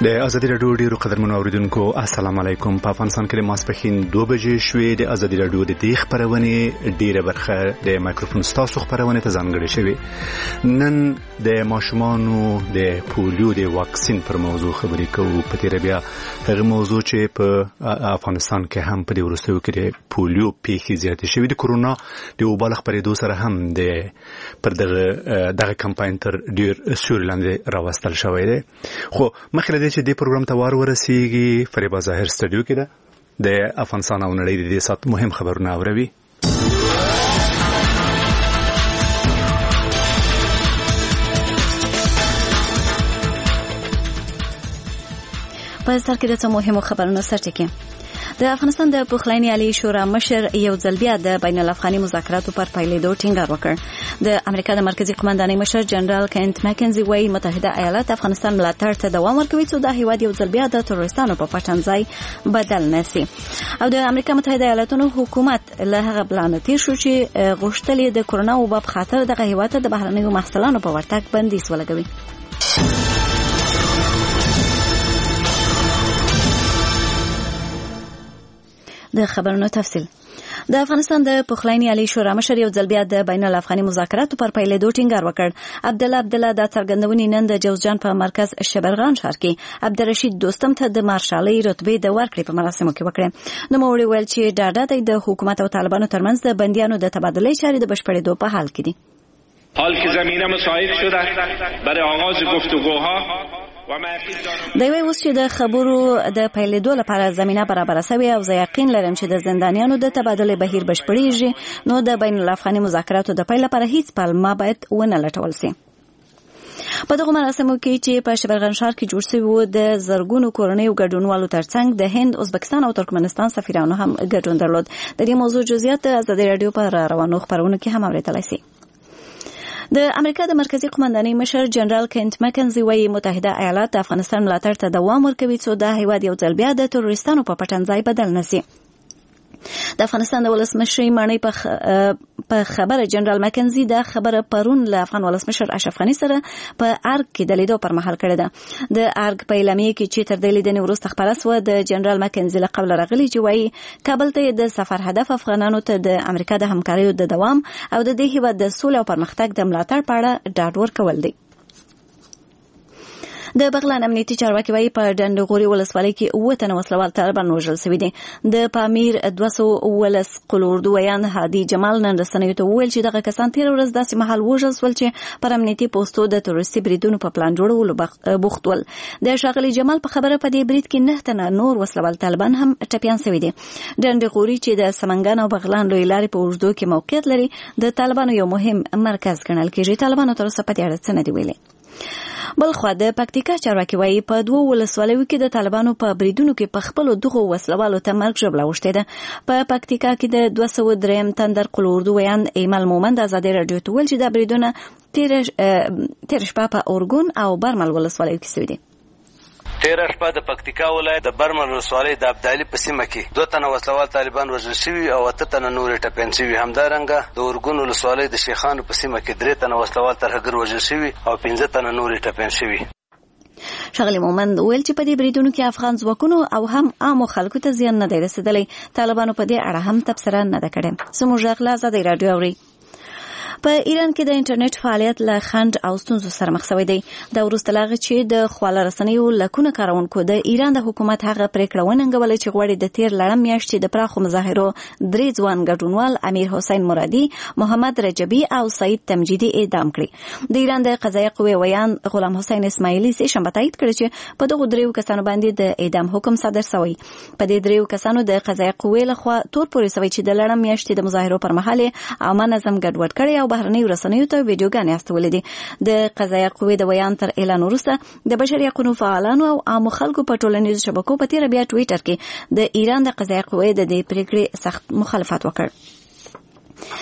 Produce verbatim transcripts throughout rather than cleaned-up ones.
د ازادي راډیو ډیرو قدرمنو اوریدونکو السلام علیکم. په افغانستان کې د ماسپښین دوه بجې شوې. د ازادي راډیو د دې خبرونه ډیره برخه د مایکروفون ستاسو خبرونه ته ځانګړې شوې. نن د ماشومانو د پولیو د واکسین پر موضوع خبرې کوو. په تیر بیا هغه موضوع چې په افغانستان کې هم په دې ورستیو کې د پولیو پیښې زیاتې شوې. د کورونا د وبال خبرېدو سره هم د پر دغه دغه کمپاین تر ډیر سورلاند راوستل شوی دی. خو مخکې چې دې پروګرام ته وار ورسیږي فریبا ظاهر سټډیو کې ده د افغانستان او نړۍ د دې سات مهم خبرونه اوروي. په سر کې د څو مهمو خبرونو سرټکی. د افغانستان د پخلاینې عالی شورا مشر یو ځل بیا د بین الافغاني مذاکراتو پر پیلېدو ټینګار وکړ. د امریکا د مرکزی قومندانۍ مشر جنرال کینت مکنزي وايي متحده ایالات افغانستان ملاتړ ته دوام ورکوي څو د هیواد یو ځل بیا د تروریستانو په پټنځای بدل نشي. او د امریکا متحده ایالاتونو حکومت له هغه پلان تیر شو چې غوښتل د کورونا وبا په خاطر د هیواد د بهرنیو محصولاتو په ورتګ بندیز ولګوي. د خبرونو تفصیل. د افغانستان د پخلاینې عالی شورا مشر یو ځل بیا د بین الافغاني مذاکراتو پر پیلېدو ټینګار وکړ. عبدالله عبدالله د څرګندونې نن د جوزجان په مرکز شبرغان ښار کې عبدالرشید دوستم ته د مارشالۍ رتبې د ورکړې په مراسمو کې وکړه. نوموړي ویل چې ډاډه دی د حکومت او طالبانو ترمنځ د بندیانو د تبادلې چارې د بشپړېدو په حال کې دي. حال که زمینه مساعد شده برای آغاز گفتگوها دی وی اوس چې د خبرو د پیلېدو لپاره زمینه برابره شوې او زه یقین لرم چې د زندانیانو د تبادلې بهیر بشپړېږي نو د بین الافغاني مذاکراتو د پیل لپاره هیڅ پلمه باید ونه لټول شي. په دغه مراسمو کې چې په شبرغان ښار کې جوړ شوي وو د زرګونو کورنیو ګډونوالو ترڅنګ د هند، ازبکستان او ترکمنستان سفیرانو هم ګډون درلود. د دې موضوع جزئیات د ازادي راډیو په روانو خبرونو کې هم اورېدلای شئ. د امریکا د مرکزی قومندانۍ مشر جنرال کینت مکنزي وايي متحده ایالات د افغانستان ملاتړ ته دوام ورکوي څو د هیواد یو ځل بیا د تروریستانو په پټنځای بدل نشي. د افغانستان د ولسمشر مانی په خبره جنرال مکنزي د خبره پرون له افغان ولسمشر اشرف غني سره په ارګ کې د لیدو پر مهال کړه ده. د ارګ په اعلامیه کې چې تر دې لیدنې وروسته خبره سوه د جنرال مکنزي له قبل راغلي چې وايي کابل ته د سفر هدف افغانانو ته د امریکا د همکاریو د دوام او د دې هیواد د سولې او پرمختګ د ملاتړ په اړه ډاډ ورکول دي. د بغلان امنیتي چارواکي وايي په ډنډغوري ولسوالۍ کې اووه تنه وسلوال طالبان وژل شوي دي. د پامیر دوه سوه اوولس قلوردویان هادي جمال نن رسنیو ته وویل چې دغه کسان تېره ورځ داسې مهال وژل شول چې پر امنیتي پوستو د تروریستي بریدونو په پلان جوړولو بوخت ول. د ښاغلي جمال په خبره په دې برید کې نه تنه نور وسلوال طالبان هم ټپیان شوي دي. ډنډغوري چې د سمنګان او بغلان لوی لارې په اوږدو کې موقعیت لري د طالبانو یو مهم مرکز ګڼل کېږي. طالبانو تر اوسه په دې اړه څه نه دي ویلي. بلخوا د پکتیکا چارواکي وايي په دوه ولسوالیو کې د طالبانو په بریدونو کې په خپلو دغو وسلوالو ته مرګ ژوبله اوښتې ده. په پکتیکا کې د دوه سوه درېیم تندر قلوردو ویان ایمل مومند ازادي راډیو ته ویل چې دا بریدونه تېره شپه په اورګون او برمل ولسوالیو کې شوي دي. تیره شپه د پکتیکا ولایت د برمل ولسوالۍ د ابدالي په سیمه کې دوه تنه وسلوال طالبان وژل شوي او اته تنه نورې ټپیان شوي. همدارنګه د اورګون ولسوالۍ د شیخانو په سیمه کې درې تنه وسلوال ترهګر وژل شوي او پنځه تنه نورې ټپیان شوي. ښاغلي مومند ویل چې په دې بریدونو کې افغان ځواکونو او هم عامو خلکو ته زیان نه دی رسېدلی. طالبانو په دې اړه هم تبصره نه ده کړې. زموږ غږ له ازادي راډیو اورئ. په ایران کې د انټرنیټ فعالیت له خنډ او ستونزو سره مخ شوی دی. دا وروسته لا چې د خواله رسنیو لکونه کارونکو د ایران د حکومت هغه پریکړه وننګوله چې غواړي د تیر لړم میاشتې د پراخو مظاهرو درې ځوان ګډونوال امیر حسین مرادي، محمد رجبي او سعید تمجیدي اعدام کړي. د ایران د قضایه قوې ویان غلام حسین اسماعیلي سه شنبه تایید کړ چې په دغو دریو کسانو باندې د اعدام حکم صادر شوی. په دې دریو کسانو د قضایه قوې لخوا تور پورې شوی چې د لړم میاشتې د مظاهرو پر مهال عامه نظم ګډوډ کړي او بهرنیو رسنیو ته ویډیوګانې استولې دي. د قضایه قوې د بیان تر اعلان وروسته د بشري حقوقو فعالانو او عامو خلکو په ټولنیزو شبکو په تیر بیا ټویټر کې د ایران د قضایه قوې د دې پریکړې سخت مخالفت وکړ.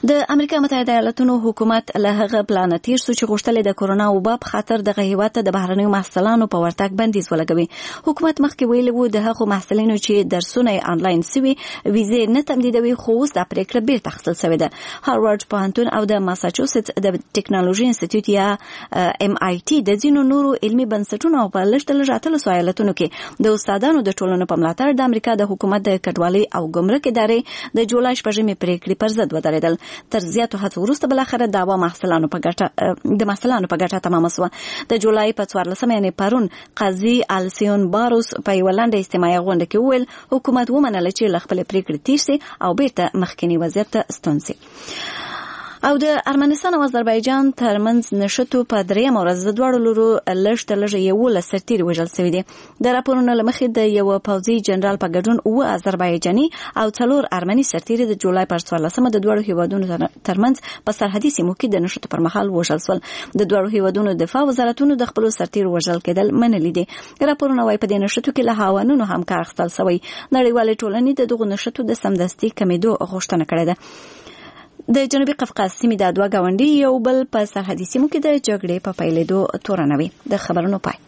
د امریکا متحده ایالاتونو حکومت له هغه پلان تیر سو چې غوښتل د کورونا وبا په خاطر د هیواد ته د بهرنیو محصلانو په ورتګ بندیز ولګوي. حکومت مخکې ویلي وو د هغو محصلینو چې درسونه آنلاین سوي ویزې نه تمدیدوي، خو اوس د پریکړه بیرته اخیستل شوې ده. هاروارد پوهنتون او د ماساچوسټس د ټیکنالوژي انسټیټیوټ یا ام آی ټي د ځینو نورو علمي بنسټونو او په لږ لږ اتلسو ایالتونو کې د استادانو د ټولنې په ملاتړ د امریکا د حکومت د کډوالۍ او ګمرک ادارې د جولای شپږمې پریکړې پر ضد ودرېدل. تر زیاتو هڅو وروسته بالاخره دعوا محصلانو په ګټه د محصلانو په ګټه تمامه شوه. د جولای په څوارلسمه یعنې پرون قاضي السیون باروس په یوه لنډه اجتماعي غونډه کې وویل حکومت ومنله چې له خپلې پریکړې تېر سي او بیرته مخکینی وضعیت ته ستون سي. او د ارمنستان او آذربایجان ترمنځ نښتو په درېیمه ورځ د دواړو لورو لږ تر لږه یولس سرتیري وژل شوي دي. د راپورونو له مخې د یوه پوځي جنرال په ګډون اووه آذربایجاني او څلور ارمني سرتیري د جولای پر څوارلسمه د دواړو هیوادونو ترمنځ په سرحدي سیمو کې د نښتو پر مهال وژل شول. د دواړو هیوادونو دفاع وزارتونو د خپلو سرتیرو وژل کېدل منلي دي. راپورونه وایي په دې نښتو کې له هاوانونو هم کار اخیستل شوی. نړیوالې ټولنې د دغو نښتو د سمدستي کمېدو غوښتنه کړې ده. د جنوبي قفقاز سیمې د دوه ګاونډي یو بل په سرحدي سیمو کې د جګړې په پیلېدو تورنوي. د خبرونو پای.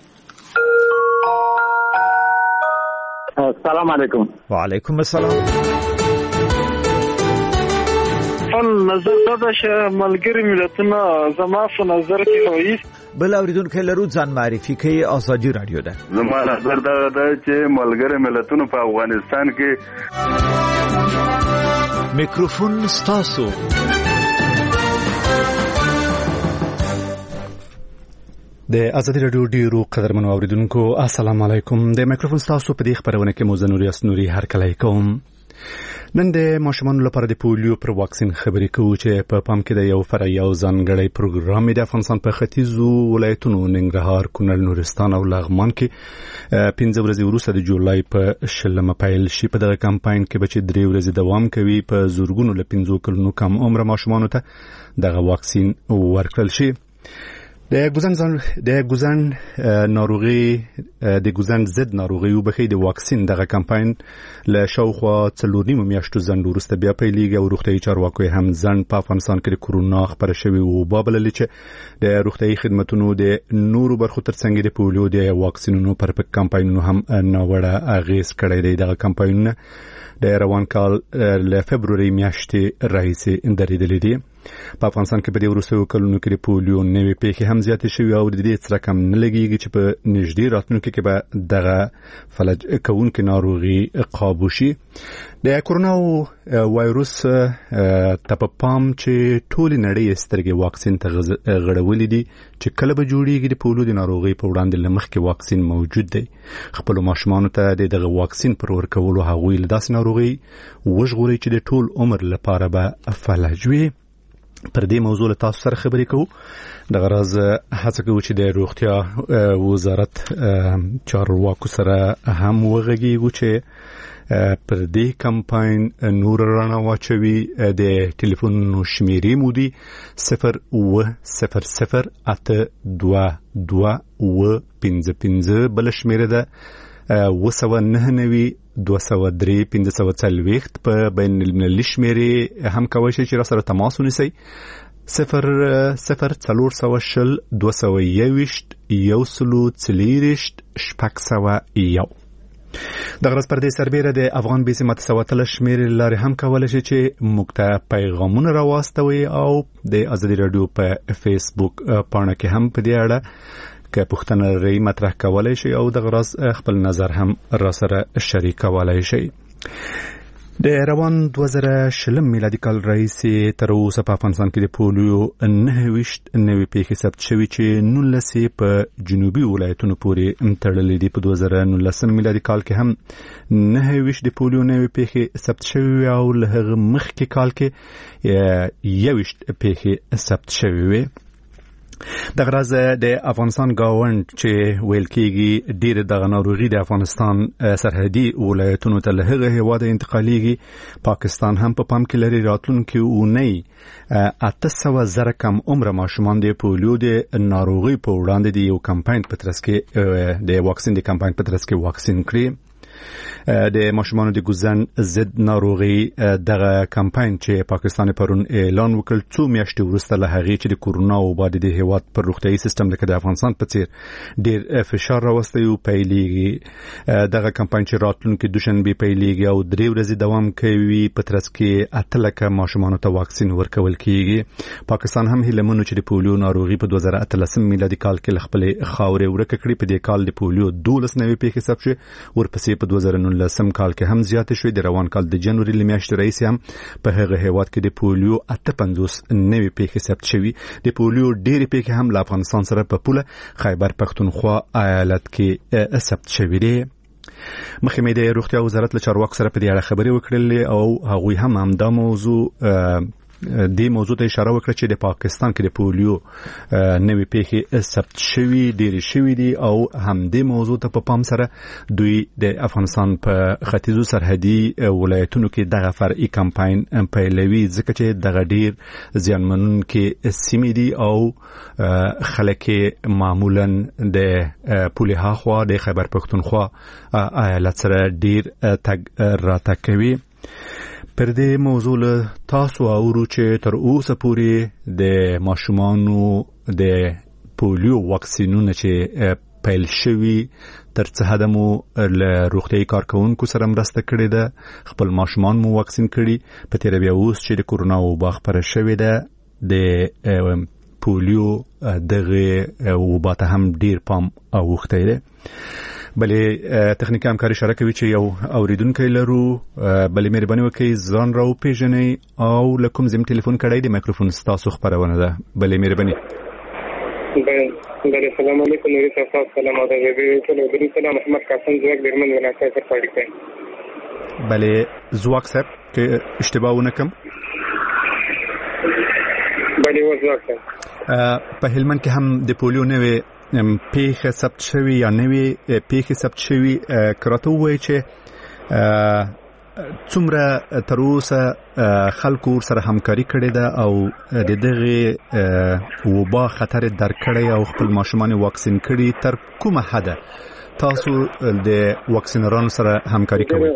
السلام علیکم. وعلیکم السلام. خپل نظر دا چې ملګری ملتونه زما په نظر کې هویس بل اوریدونکو لرو ځان معرفي کوي. ازادي رادیو ده. زما نظر دا ده چې ملګری ملتونه په افغانستان کې میکروفون ستاسو. د ازادي رادیو ډیرو قدرمنو اوریدونکو السلام علیکم. د میکروفون ستاسو په دې خبرونه کې مو زنوري اسنوري هر کله کوم. نن د ماشومانو لپاره د پولیو پر واکسین خبرې کوو چې په پام کې د یو فرعي او ځانګړی پروګرام د افغانستان په ختیځو ولایتونو ننګرهار، کونړ، نورستان او لغمان کې پنځه ورځې وروسته د جولای په شلمه پیل شي. په دغه کمپاین کې به چې درې ورځې دوام کوي په زورګونو له پنځو کلونو کم عمره ماشومانو ته دغه واکسین ورکړل شي. د ګوزن د ګوزن ناروغي د ګوزن ضد ناروغي وبخي د واکسین دغه کمپاین له شاوخوا څلور نیمه میاشتو ځنډ وروسته بیا پیلېږي او روغتیايي چارواکو هم ځنډ په افغانستان کې د کورونا خپره شوې وبا بللې چې د روغتیايي خدماتونو د نورو برخو ترڅنګ د پولیو د واکسینونو پر کمپاینونو هم ناوړه اغیز کړی دی. دغه کمپاینونه د روان کال له فبروري میاشتې راهیسې درېدلې دي. په افغانستان کې په دې وروستیو کلونو کې د پولیو نوې پیښې هم زیاتې شوې او د دې څخه کم نه لګېږي چې په نږدې راتلونکي کې به دغه فلج کوونکې ناروغي قابو شي. د کورونا وایروس ته په پام چې ټولې نړۍ سترګې واکسین ته غړولې دي چې کله به جوړېږي د پولیو د ناروغۍ په وړاندې له مخکې واکسین موجود دی. خپلو ماشومانو ته د دغه واکسین پر ورکولو هغوی له داسې ناروغۍ وژغورئ چې د ټول عمر لپاره به فلج وي. پر دې موضوع له تاسو سره خبرې کوو. د غرض هڅه کوو چې د روغتیا وزارت چارواکو سره هم وغږیږو چې پر دې کمپاین نور رڼا واچوي. د ټلیفون شمیرې مو دي صفر اوه صفر صفر اته دوه دوه اوه پنځه پنځه. بل شمیره ده اوه سوه نهه نوي دوه سوه درې پنځه سوه څلوېښت. په بین المللي شمیرې هم کولی شئ چې را سره تماس ونیسئ صفر صفر څلور سوه شل دوه سوه یوویشت یو سلو څلېرویشت شپږ سوه یو. د غرض پر دې سربیره د افغان بیسي ماته سوه اتلس شمیرې لارې هم کولی شئ چې موږ ته پیغامونه راواستوئ او د ازادي راډیو په فیسبوک پاڼه کې هم په دې اړه که پوښتنه لرئ مطرح کولی شئ او د غرض خپل نظر هم را سره شریک کولی شئ. د روان دوه زره شلم میلادي کال راهیسې تر اوسه په افغانستان کې د پولیو نهه ویشت نوې پیښې ثبت شوي چې نولس یې په جنوبي ولایتونو پورې تړلې دي. په دوه زره نولسم میلادي کال کې هم نهه ویشت د پولیو نوې پیښې ثبت شوي او له هغه مخکې کال کې یوویشت پیښې ثبت شوي وي. د غرض د افغانستان گاوند چې ویل کېږي ډېر دغه ناروغي د افغانستان سرحدي ولایتونو ته له هغه هېواده انتقالېږي. پاکستان هم په پام کې لري راتلونکي اونۍ اته سوه زره کم عمره ماشومان د پولیو د ناروغۍ په وړاندې د یو کمپاین په ترڅ کې د واکسین د کمپاین په ترڅ کې واکسین کړي. د ماشومان د ګوزن ضد ناروغي دغه کمپاین چې پاکستان پرون اعلان وکړ څو میاشتې وروسته له هغې چې د کورونا وبا د هیواد پر روغتیايي سیستم لکه د افغانستان په څیر ډېر فشار راوستی او پیلېږي. دغه کمپاین چې راتلونکي دوشنبې پیلېږي او درې ورځې دوام کوي په ترڅ کې اته لکه ماشومانو ته واکسین ورکول کېږي. پاکستان هم هیله منو چې د پولیو ناروغي په دوه زره اتلسم میلادي کال کې له خپلې خاورې ورکه کړي. په دې کال د پولیو دولس نوې پیښې ثبت شوې، ورپسې په دوه زره نولسم کال کې هم زیاتې شوې. د روان کال د جنوري له میاشتې راهیسې هم په هغه هیواد کې د پولیو اته پنځوس نوې پیښې ثبت شوې. د پولیو ډېرې پیښې هم له افغانستان سره په پوله خیبر پښتونخوا ایالت کې ثبت شوې دي. مخکې مې د روغتیا وزارت له چارواکو سره په دې اړه خبرې وکړلې او هغوی هم همدا موضوع دې موضوع ته اشاره وکړه چې د پاکستان کې د پولیو نوې پیښې ثبت شوي ډېرې شوي دي او همدې موضوع ته په پام سره دوی د افغانستان په ختیځو سرحدي ولایتونو کې دغه فرعي کمپاین پیلوي ځکه چې دغه ډېر زیانمنونکي سیمې دي او خلک معمولا د پولې هاخوا د خیبر پښتونخوا ایالت سره ډېر تګ راتګ کوي. پر دې موضوع له تاسو اورو چې تر اوسه پورې د ماشومانو د پولیو واکسینونه چې پیل شوي تر څه حده مو له روغتیايي کارکوونکو سره مرسته کړې ده، خپل ماشومان مو واکسین کړي. په تېره بیا اوس چې د کورونا وبا خپره شوې ده د پولیو دغه وبا ته هم ډېر پام اوښتی دی. بلې تخنیکي همکاري اشاره کوي چې یو اوریدونکی لرو. بلې مهرباني وکړئ ځان را وپېژنئ او له کوم ځای ټلیفون کړی د مایکروفون ستاسو خپرونه ده. بلې مهرباني. بله سلام علیکم نوري صاحب. سلام او د ویډیو سلام محمد قاسم زوک درمن ولایت سره پاړی کوي. بلې زوک صاحب کې اشتباه ونه کم. بلې و زوک صاحب په هلمند کې هم د پولیو نوې پیښه ثبت شوي یا نوې پیښې ثبت شوي. کراته ووایي چې څومره تر اوسه خلکو سره همکاري کړې ده او د دغه وبا خطر درک کړی او خپل ماشومان واکسین کړي، تر کومه حده تاسو د واکسینرانو سره همکاري کوئ؟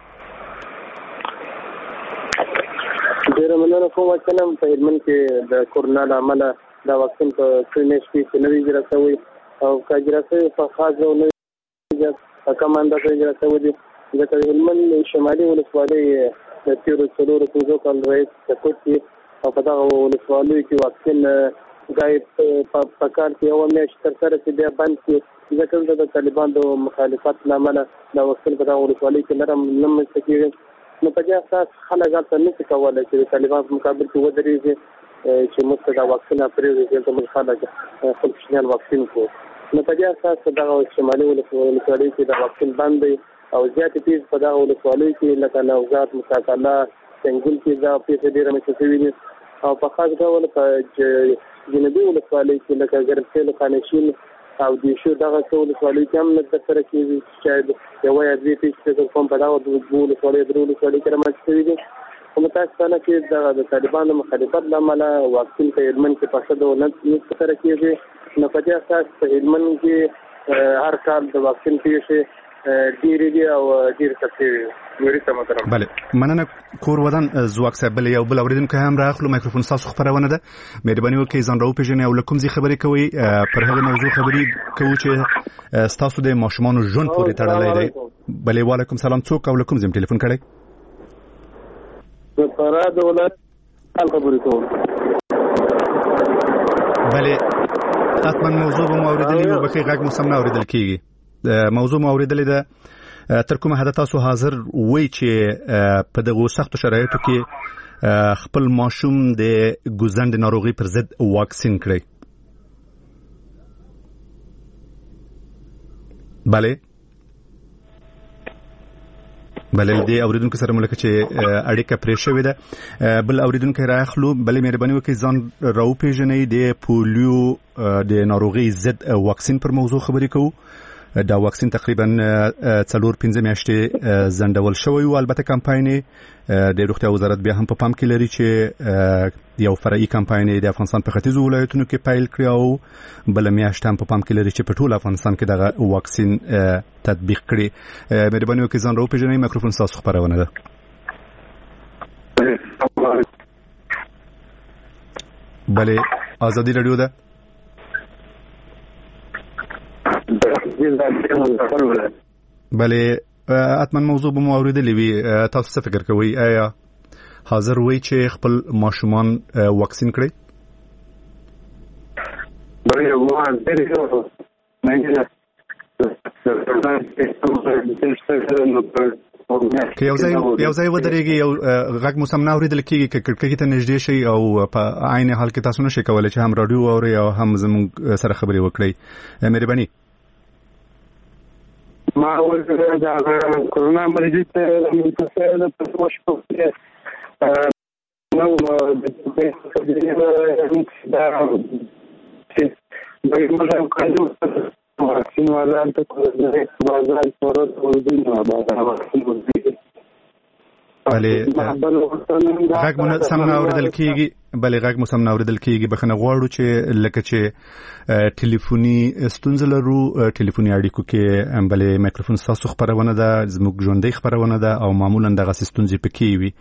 ډېره مننه کوم چې نن په هلمند کې د کورونا له امله دا واکسین په څو میاشتې کې نه وي اجرا شوی او که اجرا شوی په خاص ډول نه وي په کومه اندازه اجرا شوی دي. ځکه د هلمند شمالي ولسوالۍ د تېرو څلورو پنځو کالو رئیس سقوط کې او په دغه ولسوالیو کې واکسین ځای په کال کې یوه میاشت ترسره چې بیا بند کړي، ځکه دلته د طالبان د مخالفت له امله دا واکسین په دغه ولسوالۍ کې نرم نه منځته کېږي. نو په دې اساس خلک هلته نشي کولی چې د طالبان په مقابل کې ودرېږي چې موږ ته دا واکسین پرېږدو چې دلته موږ خلک خپل کوچنیان واکسین کړو. نو په دې اساس دغه شمالي ولسوالۍ کې دا واکسین بند دی او زیاتې پیښې په دغه ولسوالیو کې لکه نوزاد، مساکله، سنګل کې دا پیښې ډېرې رامنځته شوي دي او په خاص ډول په جنوبي ولسوالیو کې لکه ګرمسېل، خانشین او دیشو دغه څو ولسوالیو کې هم لږ ترسره کېږي چې شاید یوه یا دوې پیښې فکر کوم په دغه دوو ولسوالیو درې ولسوالیو کې رامنځته شوي دي. په متاسفانه کې دغه د طالبانو مخالفت له امله واکسین په هلمند کې په ښه ډول نه ترسره کېږي. نو په دې اساس په هلمند کې هر کال د واکسین پیښې ډېرې دي او ډېرې ثبت شوي. بله مننه کور ودان زواک صاحب. بل یو بل اورېدونکی هم راغلو. مایکروفون ستاسو خپرونه ده، مهرباني وکړئ ځان را وپېژنئ او له کوم ځای خبرې کوئ. پر هغه موضوع خبرې کوو چې ستاسو د ماشومانو ژوند پورې تړلی دی. بلې وعلیکم سلام. څوک او له کوم ځای ټلیفون کړی؟ د فراه د ولایت خبرې کوم. بلې حتما موضوع به مو اورېدلې وي، بکې غږ مو سم نه اورېدل کېږي. موضوع مو اورېدلې ده. تر کومه حده تاسو حاضر وئ چې په دغو سختو شرایطو کې خپل ماشوم د ګوزن د ناروغۍ پر ضد واکسین کړئ؟ بله بلې دې اوریدونکو سره ملکه چې اړیکه پرې شوې ده. بل اوریدونکو راخلو. بلې مهرباني وکړئ ځان راوپېژنئ. د پولیو د ناروغۍ ضد واکسین پر موضوع خبرې کوو. دا واکسین تقریبا څلور پنځه میاشتې ځنډول شوی او البته کمپاین د روغتیا وزارت بیا هم په پام کې لري چې یو فرعي کمپاین د افغانستان په ختیځو ولایتونو کې پیل کړی او بل میاشت هم په پام کې لري چې په ټول افغانستان کې دغه واکسین تطبیق کړي. مهرباني وکړئ ځان راوپېژنئ، مایکروفون ستاسو خپرونه ده. بله آزادی رادیو ده. بله حتما موضوع به مو اوریدلې وي، تاسو څه فکر کوئ؟ آیا حاضر وئ چې خپل ماشومان واکسین کړئ؟ بله ما ډېر که یو ځای یو ځای ودرېږي، یو غږ مو سم نه اورېدل کېږي، که کړکۍ ته نږدې شئ او په عین حال کې تاسو نشئ کولی چې هم راډیو واورئ او هم زموږ سره خبرې وکړئ. مهرباني. ما اول دا کورونا مریض ته منتقل د پښتو شپه نو د دې دا چې موږ کارو واکسین ولا ته کومه بازار پروت ورځي نو بازار بله غږ مو سم نه اورېدل کېږي. بله غږ مو سم نه اورېدل کېږي. بخښنه غواړو چې لکه چې ټلیفوني ستونزه لرو، ټلیفوني اړیکو کې بله مایکروفون ستاسو خپرونه ده، زموږ ژوندۍ خپرونه ده او معمولا دغسې ستونزې پکې وي.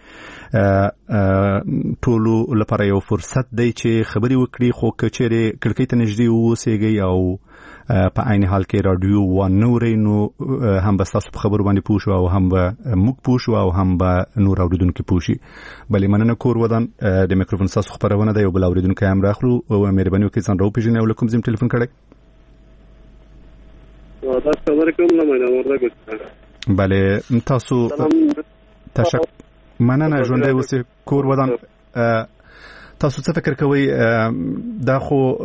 ټولو لپاره یو فرصت دی چې خبرې وکړي، خو که چېرې کړکۍ ته نږدې واوسېږئ او په عین حال کې راډیو وانه اورئ نو هم به ستاسو په خبرو باندې پوه شو او هم به موږ پوه شو او هم به نور اورېدونکي پوه شي. بلې مننه کور ودان د میکروفون ستاسو خپرونه ده. یو بل اورېدونکی هم راخلو او مهرباني وکړئ ځان راوپېژنئ او له کوم ځای ټلیفون کړی؟ بله تاسو تشک مننه ژوندی اوسئ کور ودان. تاسو څه فکر کوئ؟ دا خو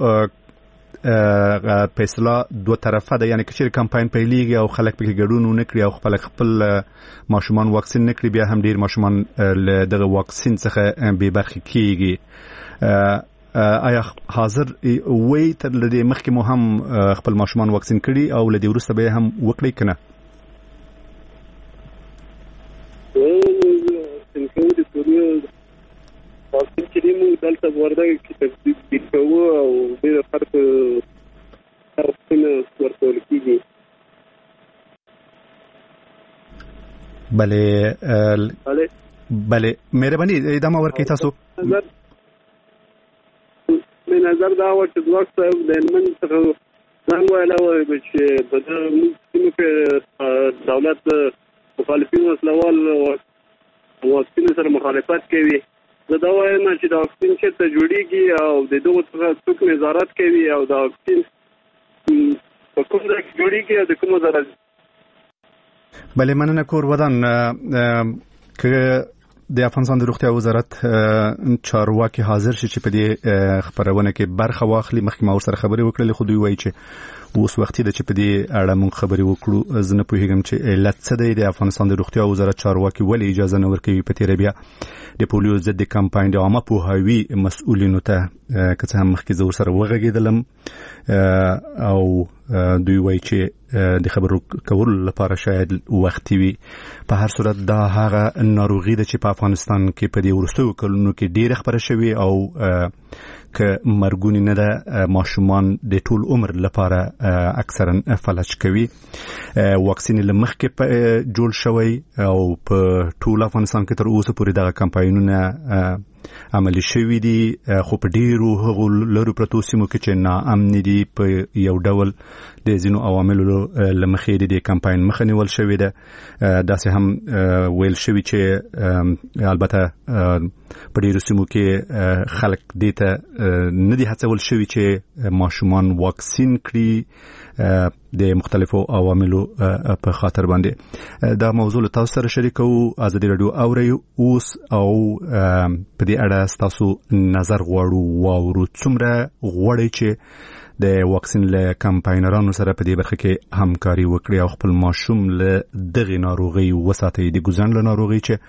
په اصطلاح دوه طرفه ده، یعنی که چېرې کمپاین پیلېږي او خلک پکې ګډون ونه کړي او خپل خپل ماشومان واکسین نه کړي، بیا هم ډېر ماشومان له دغه واکسین څخه بې برخې کېږي. آیا حاضر وئ تر له دې مخکې مو هم خپل ماشومان واکسین کړي او له دې وروسته به یې هم وکړئ که نه؟ واکسین چې دی موږ دلته وردګ کې تطبیق کوو او ډېر خلک واکسین ورکول کېږي. بله بله مهرباني ادامه ورکړئ. تاسو مې نظر دا و چې ځواک صاحب د هلمند څخه څنګه ویلی چې په دغه سیمو کې دولت مخالفین وسلوال واکسین سره مخالفت کوي. زه دا وایم چې دا واکسین چېرته جوړېږي او د دغو څخه څوک نظارت کوي او دا واکسین په کوم ځای کې جوړېږي او د کومه ځای؟ بله مننه کور ودان. که د افغانستان د روغتیا وزارت چارواکي حاضر شي چې په دې خپرونه کې برخه واخلي، مخکې ما ورسره خبرې وکړلې، خو دوی وایي چې اوس وختي ده چې په دې اړه موږ خبرې وکړو. زه نه پوهېږم چې علت څه دی، د افغانستان د روغتیا وزارت چارواکي ولې اجازه نه ورکوي په تېره بیا د پولیو ضد د کمپاین د عامه پوهاوي مسؤلینو ته که څه هم مخکې زه ورسره وغږېدلم او دوی وایي چې د خبرو کولو لپاره شاید وختي وي. په هر صورت دا هغه ناروغي ده چې په افغانستان کې په دې وروستیو کلونو کې ډېره خپره شوې او که مرګونې نه ده، ماشومان د ټول عمر لپاره اکثرا فلج کوي. واکسین له مخکې جوړ شوی او په ټول افغانستان کې تر اوسه پورې دغه کمپاینونه عملي شوي دي، خو په ډېرو هغو لرو پرتو سیمو کې چې ناامن دي په یو ډول د ځینو عواملو له مخې د دې کمپاین مخه نیول شوې ده. داسې هم ویل شوي چې البته په ډېرو سیمو کې خلک دې ته نه دي هڅول شوي چې ماشومان واکسین کړي د مختلفو عواملو په خاطر باندې. دا موضوع له تاسو سره شریکو. ازادي رادیو اورئ اوس او په دې اړه ستاسو نظر غواړو واورو. څومره غواړئ چې د واکسین له کمپاینرانو سره په دې برخه کې همکاري وکړي او خپل ماشوم له دغه ناروغي وساتي، د ګوزن له ناروغي چې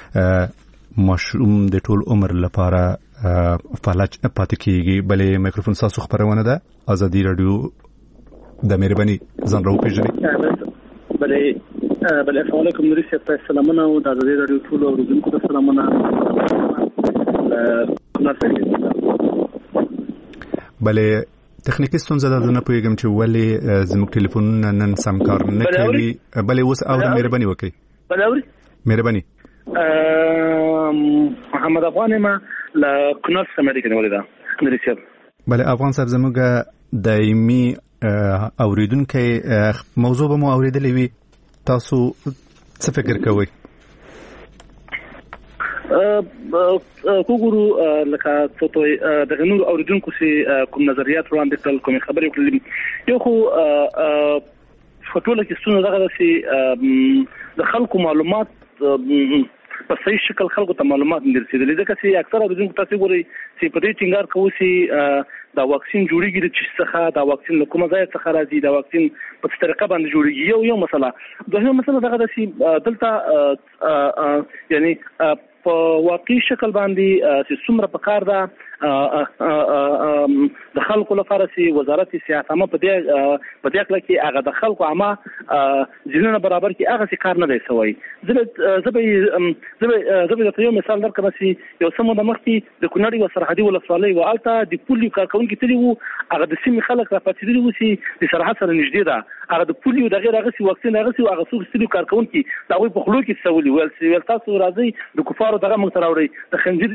ماشوم د ټول عمر لپاره فلج پاتې کیږي. بلې مایکروفون تاسو خبرونه ده. ازادي رادیو د مهرباني ځان راو پیژنئ. بله بله السلام علیکم نوري صاحب ته سلامونه او د ازادي رادیو ټول اوریدونکو ته سلامونه. بله تخنیکی ستونزه ده نه پوهیږم چې ولې زموږ ټلیفونونه نن سم کار نه کوي. بله اوس اورم مهرباني وکړئ. بله اوري مهرباني. محمد افغان ما له کنړ څخه مې کنه ولیدا نوري صاحب. بله افغان صاحب زموږ دایمي اوریدونکي موضوع به مو اوریدلې وي، تاسو څه فکر کوئ؟ کوګورو لکه څه د غنور اوریدونکو سي کوم نظریات وړاندې کړل، کوم خبرې وکړل. یو خو فټوله کې څونه دغه سي د خلکو معلومات په صحیح شکل خلکو ته معلومات نه رسیدلې. ځکه چې اکثره اوریدونکو تاسو ګورئ چې په دې ټینګار کوي چې دا واکسین جوړیږي د چی څخه، دا واکسین له کومه ځای څخه راځي، دا واکسین په څه طریقه باندې جوړیږي. یو یو مسله دوهمه مسله دغه د سي دلته یعنی په واقعي شکل باندې چې څومره پکار ده د خلکو لپاره سي وزارت سیاست عامه په دې په دې کله کې هغه د خلکو عامه ځینونه برابر کې هغه څه کار نه دی سوی. زه زه زه به یو مثال درکړم چې یو سمو د مخکې د کونړ یو سرحدي ولسوالۍ و الته د پولیو کارکونکو تللی وو، هغه د سیمې خلک راپاتېدلي وو چې د سرحد سره نږدې ده، هغه د پولیو د غیر هغه سي واکسین هغه سي هغه څو سیمې کارکونکو دا وي په خلو کې څولي ویل چې تاسو راځي د کفارو دغه موږ تراوړي د خنجر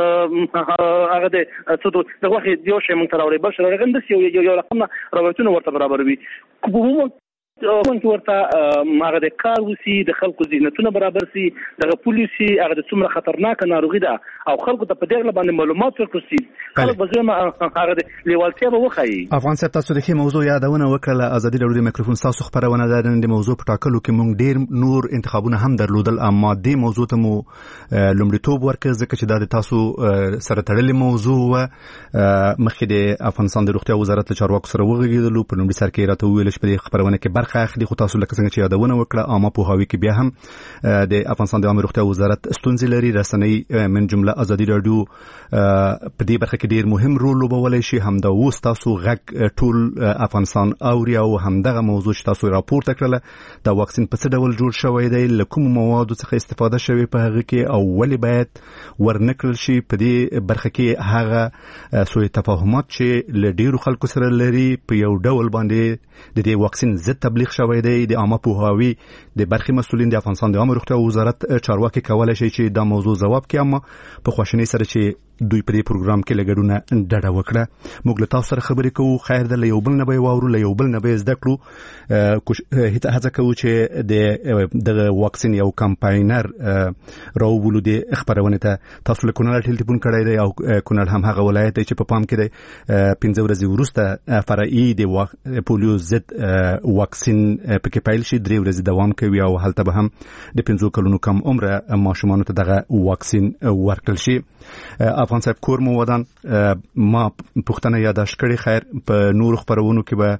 هغه د څه دغه وخت یو شی موږ تراوړي بل شي رغند یو یو رقم راوړتونه ورته برابر وي. کومه کومه ورته هغه د کار وسی د خلکو ذهنونه برابر سي، دغه پولیسي هغه د څومره خطرناک ناروغي ده او خلکو ته په دغه باندې معلومات ورکړي. خلک به زما هغه د لیوالتیا به وخی. افغان صاحب تاسو د دې موضوع یادونه وکړه، ازادي رادیو د میکروفون تاسو خبرونه ده. د موضوع په ټاکلو کې موږ ډیر نور انتخابونه هم درلودل، اما د موضوع ته مو لومړیتوب ورکړ ځکه چې دا د تاسو سره تړلې موضوع و. مخکې د افغانستان د روغتیا وزارت له چارواکو سره وغږیدلو، په لومړي سر کې راته ویل چې په دې خبرونه کې برخه اخلي، خو تاسو لکه څنګه چې یادونه وکړه اما په هاوی کې بیا هم د افغانستان د عامه روغتیا وزارت ستونزې لري. رسنۍ من جمله ازادي رادیو په دې برخه کې ډیر مهم رول لوبولی شي. همدا اوس تاسو غږ ټول افغانستان اوري او همدغه موضوع چې تاسو راپورته کړله دا واکسین په څه ډول جوړ شوی دی، له کوم موادو څخه استفاده شوی په هغه کې او ولې باید ورنکړل شي. په دې برخه کې هغه سوء تفاهمات چې له ډیرو خلکو سره لري په یو ډول باندې د دې واکسین ضد تبلیغ شوی دی. د عامه پوهاوی د برخې مسولین د افغانستان د عامه روغتیا وزارت چارواکي کولای شي چې دا موضوع ځواب کړي، اما په خواشنۍ سره چې دوی په دې پروګرام کې لګډونه ډډه وکړه. موږ له تاسو سره خبرې کوو، خیر ده له یو بل نه به واورو، له یو بل نه به زده کړو. هیڅ هڅه کوو چې د دغه واکسین یو کمپاینر راوبولو د خبرونه ته. تاسو له کونړ ټلیفون کړی دی او کونړ هم هغه ولایت دی چې په پام کې دی پنځه ورځې وروسته فرعي د پولیو ضد واکسین پکې پیل شي، درې ورځې دوام کوي او هلته به هم د پنځو کلونو کم عمره ماشومانو ته دغه واکسین ورکړل شي. افغان صاحب کور مو ودان ما پښتنه یاداش کړي، خیر په نور خبرونو کې به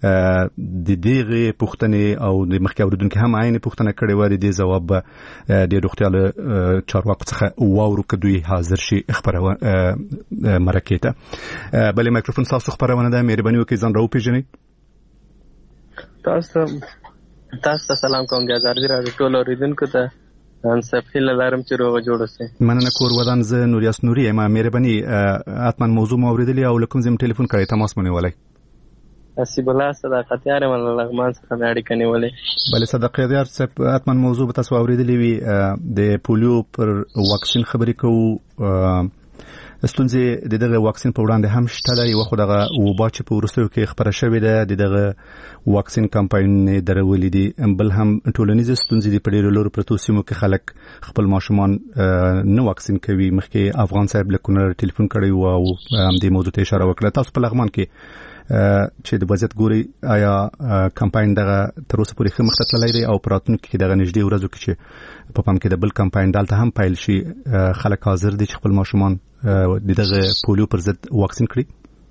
د دغه پښتنې او د مخکې اوریدونکو هم عین پښتنه کړي و. د جواب د روغتیا له چارواکو څخه واورو که دوی حاضر شي خبرونه مرکې ته. بلې میکروفون تاسو خبرونه ده، مهرباني وکړئ ځان راوپېژنئ. تاسو تاسو سلام کوم د ازادي رادیو ټول اوریدونکو ته. ان سفیل لارم چې روغ جوړ سي. مننه کور ودان ز نوریاس نوري ما مهرباني اتمن موضوع مو اوریدلی او لکم زم ټلیفون کړی تماس مونږ ولای. حسب الله صداقت یاره من لغمان څخه اړیکه نیولې. بل صداقت یار څه اتمن موضوع به تاسو اوریدلی وي د پولیو پر واکسین خبرې کوو. ستونزې د دغه واکسین په وړاندې هم شته ده. یو خو دغه وبا چې په وروستیو کې خبره شوې ده د دغه واکسین کمپاین درولې دي، بل هم ټولنیزې ستونزې دي په ډېرو لورو پرتو سیمو کې خلک خپل ماشومان نه واکسین کوي. مخکې افغان صاحب له کونړ ټلیفون کړی و او همدې موضوع ته اشاره وکړه. تاسو په لغمان کې چې د وضعیت ګوري آیا کمپاین دغه تر اوسه پورې ښه مخته تللی دی او په راتلونکي کې دغه نږدې ورځو کې چې په پام کې د بل کمپاین دلته هم پیل شي خلک حاضر دي چې خپل ماشومان د دغه پولیو پر ضد واکسین کړي؟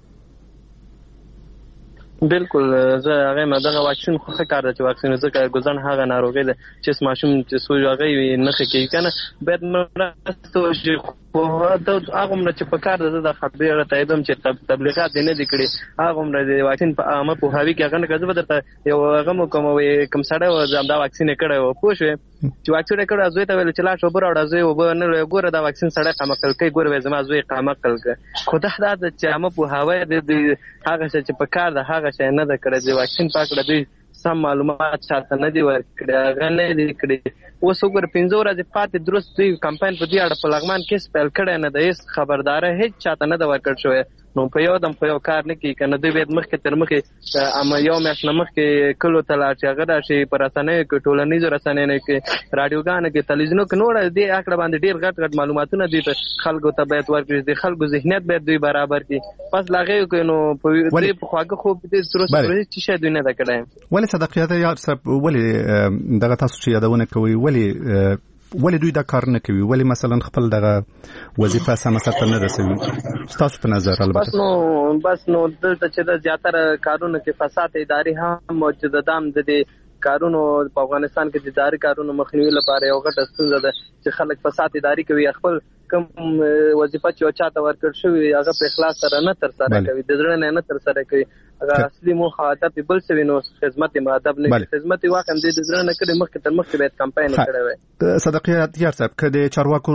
بالکل زه هغه مدغه واکسین خو ښه کار دی چې واکسین ځکه ګزن هغه ناروغي ده چې ماشوم چې سوژ هغه نه کوي کنه باید مرسته وشي په هغه مر چې په کار د خبره ته ایدم چې تبلیغات نه دي کړي هغه مر د واکسین په عامه په هاوی کې هغه نه کزه بدرته یو هغه کوم کوم سړی و زم دا واکسین کړي و پوه شو چې واکسین کړي زوی ته ویل چې لا شو بر اورځي و نه ګوره دا واکسین سړی قامقل کوي ګوره زما زوی قامقل کوي خو دا د چې عامه په هاوی د هغه چې په کار د هغه شي نه د کړي د واکسین پاکړه دی سم معلومات چاته نه دی ورکړي هغه نه دی کړي اوس وګور پنځه ورځې پاتې درست دوی کمپاین په دې اړه په لغمان کې سپیل کړي نه د هیڅ خبردار هیڅ چاته نه د ورکړ شوی نو په یو دم په یو کار نه کوي کنه دوی به مخکې تر مخکې اما یو میاشت نه مخکې کلو تلاړ چې هغه راشي پر رسنیو کې ټولنیزو رسنیو کې رادیوګانو کې تلویزیونو کې نور دې اکړه باندې ډیر غټ غټ معلوماتونه دي ته خلکو ته باید ورکړي دي خلکو ذهنیت باید دوی برابر کړي پس لاغې کې نو په دې په خواږه خو دې سره سره چې شه دوی نه دا کړای ولی صدقیات یار صاحب ولی دغه تاسو چې یادونه کوي ولی ولی دوی دا کار نه کوي ولی مثلا خپل دغه وظیفه سم سره نه رسوي تاسو په نظر البته بس نو بس نو دلته چې د زیاتره کارونو کې فساد اداري هم موجوده دام د دې کارونو په افغانستان کې د اداري کارونو مخنیوي لپاره یو غټ ستونزه ده چې خلک فساد اداري کوي خپل کوم وظیفه چې چاته ورکړ شوی هغه په اخلاص سره نه تر سره کوي د ځړنه نه تر سره کوي هغه اصلي مو خاطر په بل څه نو خدمت مؤدب نه خدمت واقعا د ځړنه کړي مخکې تر مخکې به کمپاین کړي وي صدقیات یار صاحب کله چارواکو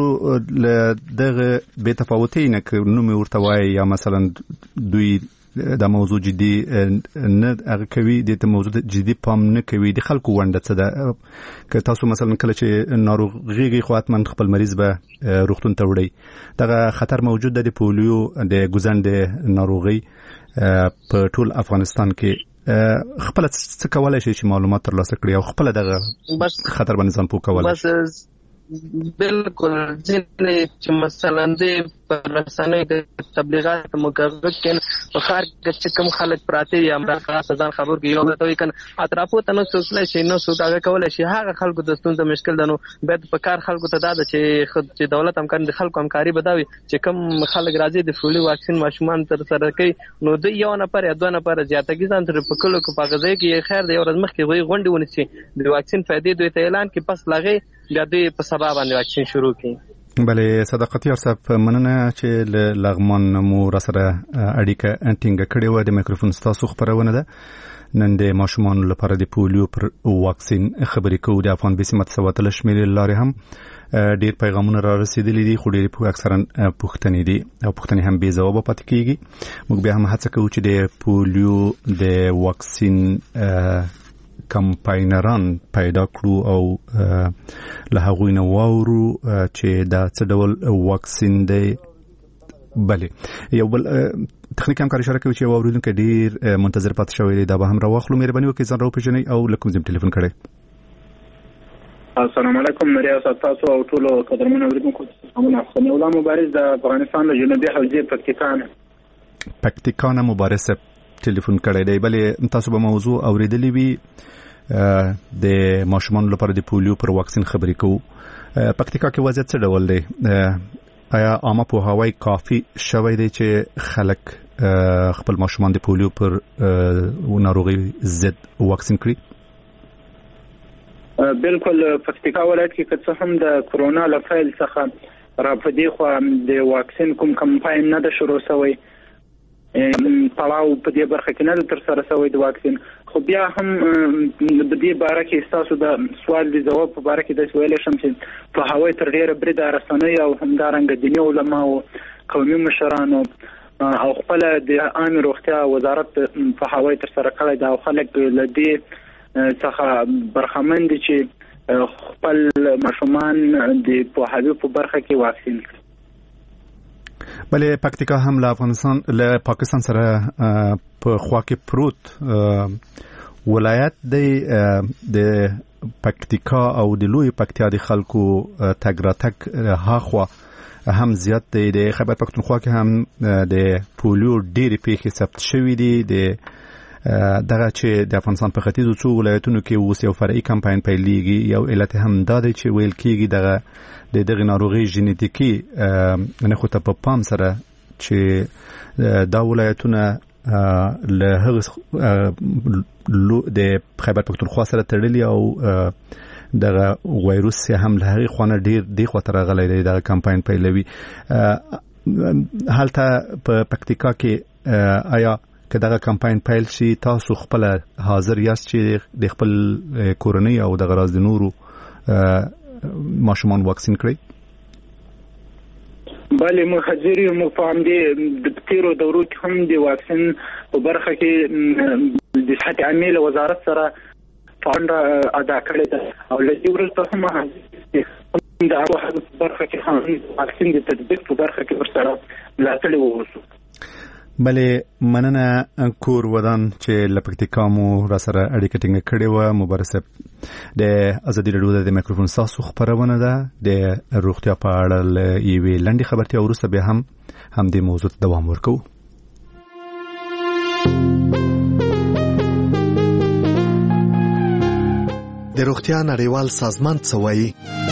دغه به تفاوتي نه نو مې ورته وای یا مثلا دوی دا موضوع جدي نه هغه کوي د موضوع جدي پام نه کوي د خلکو ونده څه ده که تاسو مثلا کله چې ناروغي خواتمن خپل مریض به روغتون ته وړي دغه خطر موجود د پولیو د ګزند ناروغي په ټول افغانستان کې خپل څه کولای شي چې معلومات ترلاسه کړي او خپل دغه بس خطر باندې ځان پوه کولای بس بالکل ځینې چې مثلا د رسنۍ د تبلیغات مقرر کین په خار کې چې کوم خلک پراته یا امر خاص ځان خبر کې یو ته کین اطرافو ته نو څوکلای شي نو څوک هغه کولای شي هغه خلکو د ستونزې مشکل ده نو باید په کار خلکو ته دا ده چې خود چې دولت هم کړي خلکو همکاري بداوي چې کوم خلک راځي د فولي واکسین ماشومان تر سره کوي نو د یو نفر یا دوه نفر زیاتګي ځان تر په کلو کې پاغځي کې خیر د یو ورځ مخکې وي غونډه ونیسي د واکسین فائدې دوی ته اعلان کې پس لغې بیا دوی په سبا باندې واکسین شروع کړي بله صدقتی صاحب مننه چې لغمان مو را سره اړیکه انټینګ کړې و د میکروفون تاسو خبرونه ده نن د ماشومان لپاره د پولیو پر واکسین خبرې کوو د افغان بي سي متسواتل شمیل لارې هم ډیر پیغامونه را رسیدلي دي خو ډیر په اکثرا پوښتنې دي او پوښتنې هم بې ځواب پاتې کیږي موږ بیا هم هڅه کوو چې د پولیو د واکسین کمپاینران پیدا کړو او له هغوی نه واورو چې دا څه ډول واکسین دی بله یو بل تخنیک هم کار اشاره کوي چې واوریدونکو ډیر منتظر پاتې شوی دی دا به هم راوخلو مهرباني وکړئ ځان راوپېژنئ او له کوم ځای ټلیفون کړی السلام علیکم ریاست تاسو او ټول قدرمن اوریدونکو سلامونه سمي الله مبارز د افغانستان له جنوبي حوزې پکتیکان پکتیکان مبارز ټلیفون کړی دی بلې تاسو به موضوع اوریدلی وي د ماشومان لپاره د پولیو پر واکسین خبرې کوو پکتیکا کې وضعیت څه ډول دی آیا عامه پوهاوی کافي شوی دی چې خلک خپل ماشومان د پولیو پر ناروغي ضد واکسین کړي بالکل پکتیکا ولایت کې که څه هم د کرونا له پیل څخه را پدې خو د واکسین کوم کمپاین نه ده شروع شوی پلاو په دې برخه کې نه تر سره شوی د واکسین خو بیا هم د دې باره کې تاسو د سوال دی جواب په باره کې د ویل شم چې په هوای تر ډیره برید رسنۍ او همدارنګه دیني علما او قومي مشرانو او خپل د عام روغتیا وزارت په هوای تر سره کړی دا خلک لدی څخه برخمن دي چې خپل ماشومان د په هغه په برخه کې واکسین کړي بله پکتیکا هم له افغانستان له پاکستان سره په خوا کې پروت ولایت دی د پکتیکا او د لوی پکتیا د خلکو تګ راتګ هاخوا هم زیات دی د خیبر پختونخوا کې هم د پولیو ډېرې پیښې ثبت شوي دي د دغه چې د افغانستان په ختیځو څو ولایتونو کې اوس یو فرعي کمپاین پیلېږي یو علت هم دا دی چې ویل کېږي دغه د دغه ناروغي ژنیتیکي نه خو ته په پام سره چې دا ولایتونه له هغه د خیبر پختونخوا سره تړلي او دغه وایروس هم له هغې خوا نه ډېر دې خوا ته راغلی دی دغه کمپاین پیلوي. هلته په پکتیکا کې آیا که دغه کمپاین پیل شي تاسو خپل حاضر یاست چې د خپل کورنۍ او دغه راز د نورو ماشومان واکسین کړئ؟ بله موږ حاضر یو. موږ په همدې د تېرو دورو کې هم د واکسین په برخه کې د صحت عامې له وزارت سره فانډ ادا کړې ده او له دې وروسته هم د هغو برخه کې هم واکسین د تطبیق په برخه کې ورسره ملاتړ ووسو. بلې مننه کور ودان چې له پکتیکا مو را سره اړیکه ټینګه کړې وه. مبارک صاحب د ازادي راډیو د میکروفون ستاسو خپرونه ده د روغتیا په اړه له یوې لنډې خبرتیا وروسته بیا هم همدې موضوع ته دوام ورکوو. د روغتیا نړیوال سازمان څه وایي؟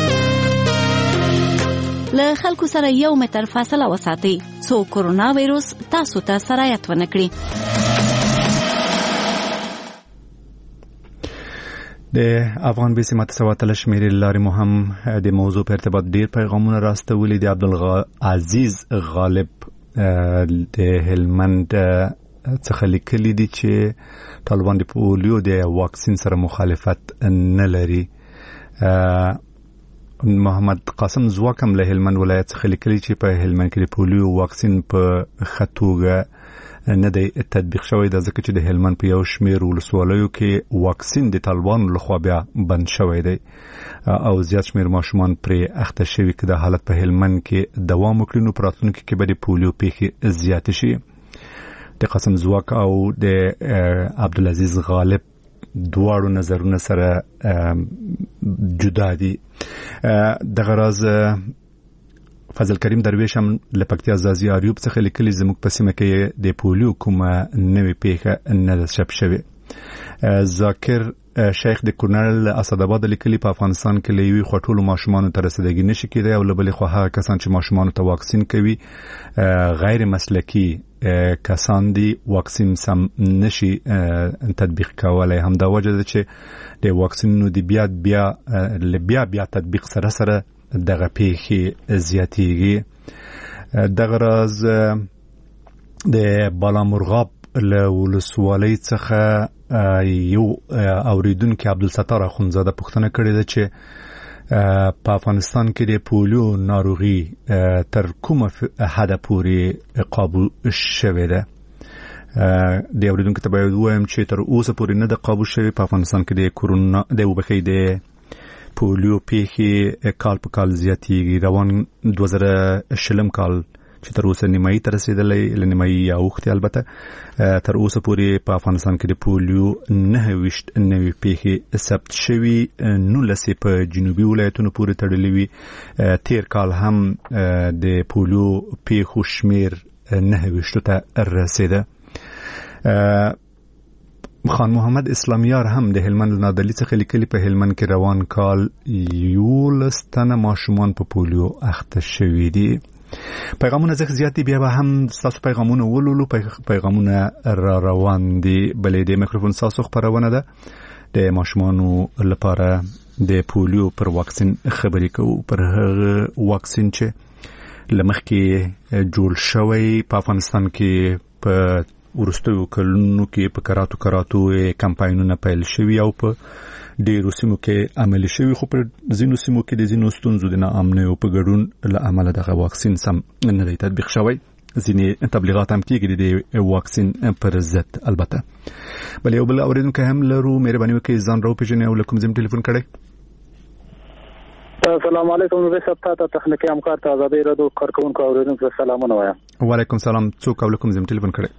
له خلکو سره یو متر فاصله وساتئ څو کورونا وایروس تاسو ته سرایت ونه کړي. د افغان بیسي متساوات شمیرې لارې مو هم د موضوع په ارتباط ډیر پیغامونه راستولي دي. عبدالعزیز غالب د هلمند څخه لیکلي دي چې طالبان د پولیو د واکسین سره مخالفت نه لري. محمد قاسم زواکم له هلمند ولایت څخه لیکلي چې په هلمند کې د پولیو واکسین په ښه توګه نه دی تطبیق شوی، دا ځکه چې د هلمند په یو شمېر ولسوالیو کې واکسین د طالبانو لخوا بیا بند شوی دی او زیات شمېر ماشومان پرې اخته شوي. که دا حالت په هلمند کې دوام وکړي نو په راتلونکي کې به د پولیو پیښې زیاتې شي. د قاسم زواک او د عبدالعزیز غالب دواړو نظرونه سره جدا دي. دغه راز فضل کریم درویش هم له پکتیا زازي اریوب څخه لیکلي زموږ په سیمه کې د پولیو کومه نوې پیښه نه ده ثبت شوې. ذاکر شیخ د کورنل اسداباد لیکلي په افغانستان کې له یوې خوا ټولو ماشومانو ته رسیدګي نشي کېدای او له بلې خوا هغه کسان چې ماشومانو ته واکسین کوي غیر مسلکي کسان دي واکسین سم نشي تطبیق کولای. همدا وجه ده چې د واکسینونو د بیا بیا بیا بیا تطبیق سره سره دغه پیښې زیاتېږي. دغه راز د بالامرغاب له ولسوالۍ څخه یو اوریدونکي عبدالستار اخونزاده پوښتنه کړې ده چې په افغانستان کې د پولیو ناروغي تر کومه حده پورې قابو شوې ده. د اوریدونکو ته باید ووایم چې تر اوسه پورې نه ده قابو شوې. په افغانستان کې د کورونا د وبخې د پولیو پیښې کال په کال زیاتېږي. روان دوه زره شلم کال چې تر اوسه نیمایي ته رسېدلی، له نیمایي یا اوښتې البته تر اوسه پورې په افغانستان کې د پولیو نهه ویشت نوې پیښې ثبت شوي، نولس په جنوبي ولایتونو پورې تړلې وي. تیر کال هم د پولیو پیښو شمېر نهه ویشتو ته رسېده. خان محمد اسلامیار هم د هلمند نادلي څخه لیکلي په هلمند کې روان کال یولس تنه ماشومان په پولیو اخته شوي دي. پیغامونه زخ زیات دي، بیا به هم تاسو پیغامونه ولولو. پیغامونه را روان دي. بلې د میکروفون تاسو خبرونه ده د ماشومانو لپاره د پولیو پر واکسین خبرې کوو، پر هغه واکسین چې لمخکې جوړ شوی په افغانستان کې په ورستیو کلونو کې په کراتو کراتو کمپاینونه پیل شوي او په ډیرو سیمو کې عملي شوي، خو په ځینو سیمو کې د ځینو ستونزو د ناامنۍ او په ګډون له امله دغه واکسین سم نه دی تطبیق شوی. ځینې تبلیغات هم کېږي د واکسین پر ضد. البته بل یو بل اورېدونکی هم لرو. مهرباني وکړئ ځان راوپېژنئ او له کوم ځای مو ټلیفون کړی؟ السلام علیکم. نو زه تاسو ته تخنیکي همکار ته آزادۍ راډیو کارکونکو اورېدونکو سلامونه وایم. وعلیکم سلام. څوک او له کوم ځای مو ټلیفون کړی؟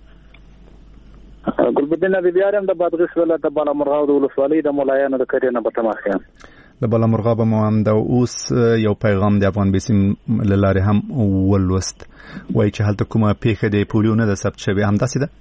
ګلبدین نبی بیارم د بادغیس ولایت د بالامرغاب د ولسوالۍ د مولایانو د کریانه په تماخیان. د بالامرغاب مو هم د اوس یو پیغام د افغان بیسیم له لارې هم ولوست، وایي چې هلته کومه پیښه د پولیو نه ده ثبت شوې. همداسې ده؟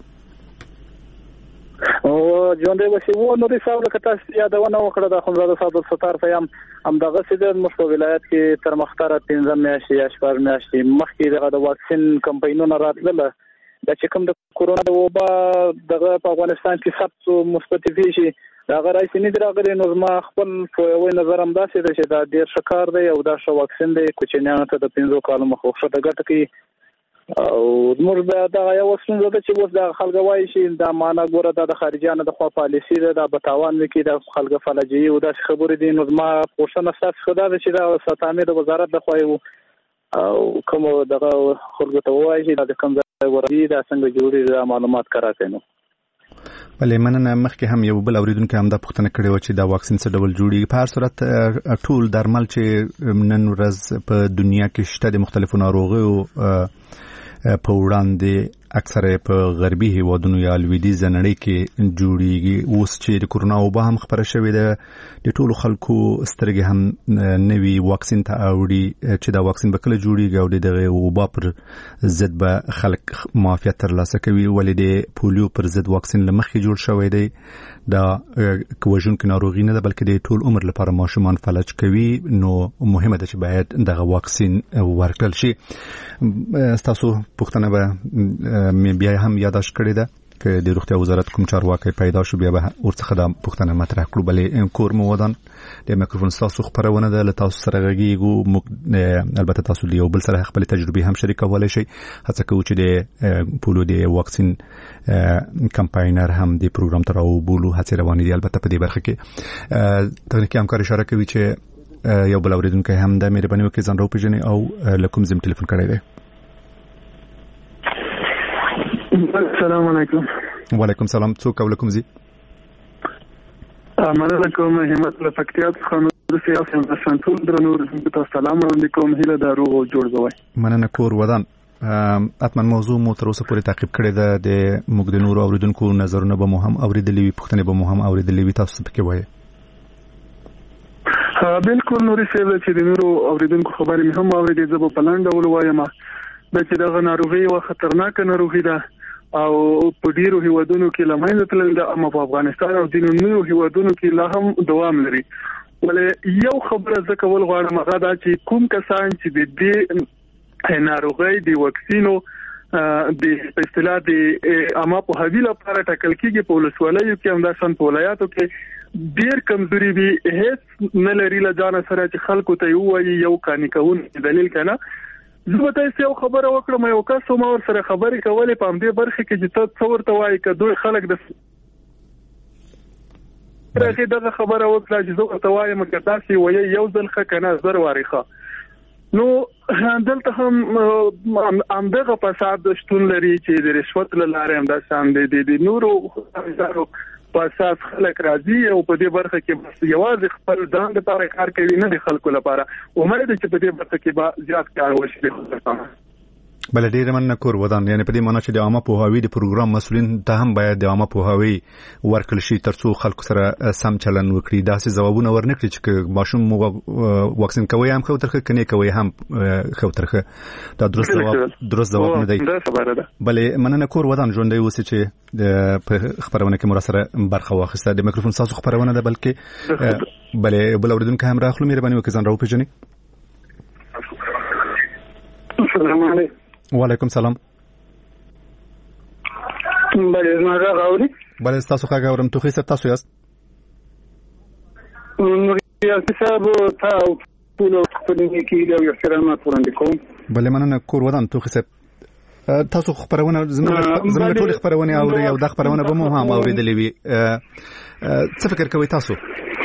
او ژوندی وسې و نورې صاحب لکه تاسو یادونه وکړه د اخندزاده صاحب عبدالستار په یم همدغسې د موږ په ولایت کې تر مختاره پنځه میاشتې یا شپږ میاشتې مخکې دغه د واکسین کمپاینونه راتلله. دا چې کوم د کورونا د وبا دغه په افغانستان کې ثبت مثبت پیښې دا غره چې نه راغلی نو ما خپل په یو نظر هم داسې ده چې دا ډیر شکار دی او دا شو واکسین دی کوچنیانو ته د پنځو کالو مخه د ګټه کوي او موږ به دا یو څه زده چې اوس د خلک وایي چې دا معنا ګوره د خارجيانو د خوا پالیسي ده د بتاوان وکي د خلک فلجي او د خبرې دي نو ما پوښتنه ساس خدا ده چې دا ستامې د وزارت د خوا او کوم دغه خلک ته وایي چې د کوم ځای ورغی دا څنګه جوړي معلومات کراته نو بلې مننه مخکې هم یو بل اوریدونکو هم دا پوښتنه کړې و چې دا واکسین څه ډول جوړیږي په هر صورت ټول درمل چې نن ورځ په دنیا کې شته د مختلفو ناروغیو په وړاندې اکثره په غربي هیوادونو یا لویدیځ نړۍ کې جوړیږي اوس چې د کورونا وبا هم خبره شوې ده د ټولو خلکو سترګې هم نوي واکسین ته اوړي چې دا واکسین به کله جوړیږي او دغه وبا پر ضد به خلک معافیت ترلاسه کوي ولې د پولیو پر ضد واکسین لمخې جوړ شوی دی دا کوژونکو ناروغي نه ده بلکې د ټول عمر لپاره ماشومان فلج کوي نو مهمه ده چې باید دغه واکسین ورکړل شي تاسو پوښتنه به مې بیا هم یاداش کړې ده چې د روغتیا وزارت کوم چارواکي پیدا شو بیا به ورڅخه د پوښتنه مطرح کړو بلې کور مو ودان د میکروفون تاسو خبرونه ده له تاسو سره غږیږو البته تاسو یو بل سره خپل تجربه هم شریکولای شئ هڅه کوو چې د پولو د واکسین کمپاینر هم د پروګرام تر او بولو هڅه روانې دي البته په دې برخه کې تخنیکی همکاري اشاره کوي چې یو بل اوریدونکو هم د مهرباني وکړئ ځان راوپېژنئ او لکم زم ټلیفون کړی دی السلام علیکم وعلیکم سلام څوک او لکم زی مننه کوم همت له فکتیات خانو د سیاسي د سنټول درنور تاسو سلام علیکم هله دارو او جوړوي مننه کور ودان اتمن موضوع مو تر اوسه پورې تعقیب کړی ده د موږ د نورو اوریدونکو نظرونه به مو هم اوریدلې وي پوښتنې به مو هم اوریدلې وي تاسو پکې وایي بالکل نوري سیل چې د نورو اوریدونکو خبرې مې هم اوریدې زه په لاندې ول وایم د چې دغه ناروغي او خطرناک ناروغي ده او په ډیرو هیوادونو کې لمانځه تلل د اما په افغانستان او د نورو هیوادونو کې لا هم دوام لري ولې یو خبره ځکه ول غواړم هغه دا چې کوم کسان چې د دې ناروغي د واکسینو د اصطلاح د اما په هوی لپاره ټاکل کېږي په ولسوالیو کې هم د سن په ولایاتو کې ډیر کمزوري دي هیڅ نه لري لجانه سره چې خلکو ته وایي یو کانی کوون دلیل کنه زه به تاسو یو خبره وکړم یو کس مو ور سره خبرې کولې په همدې برخه کې چې تاسو څور ته وایي چې دوی خلک د راځي دغه خبره وکړه چې زه ته وایم چې تاسو وایي یو ځل ښه کنه زر واریخه نو دلته هم همدغه فساد شتون لري چې د رشوت لاره هم د شان دي د نورو ادارو په اساس خلک راځي او په دې برخه کې بس یوازې خپل ځان لپاره کار کوي نه د خلکو لپاره امید ده چې په دې برخه کې به زیات کار وشي بل ډیر من کور ودان یعنی په دې معنی چې د عامه پوهاوی د پروګرام مسولین ته هم باید د عامه پوهاوی ورکړل شي ترڅو خلکو سره سم چلن وکړي داسې ځوابونه ورنکړي چې ماشوم واکسین کوي هم خو ترخه کني کوي هم خو ترخه دا درست جواب درست جواب نه دی بلې مننه کور ودان ژوندۍ اوسې چې په خبرونه کې مرسته برخه واخیسته د میکروفون تاسو خبرونه ده بلکې بلې بل اوریدونکو هم راخلو مهرباني وکړئ ځان راوپېژنئ السلام علیکم وعلیکم سلام بله زما غاوري بله تاسو ښه غاورم ته خو تاسو یاست نو یا صاحب تاسو ټول خپل کې له احترامات وړاندې کوم بله مننه کور ودان ته خو تاسو خبرونه زموږ ټول خبرونه او یو د خبرونه به مو هم اوریدلې وي څه فکر کوئ تاسو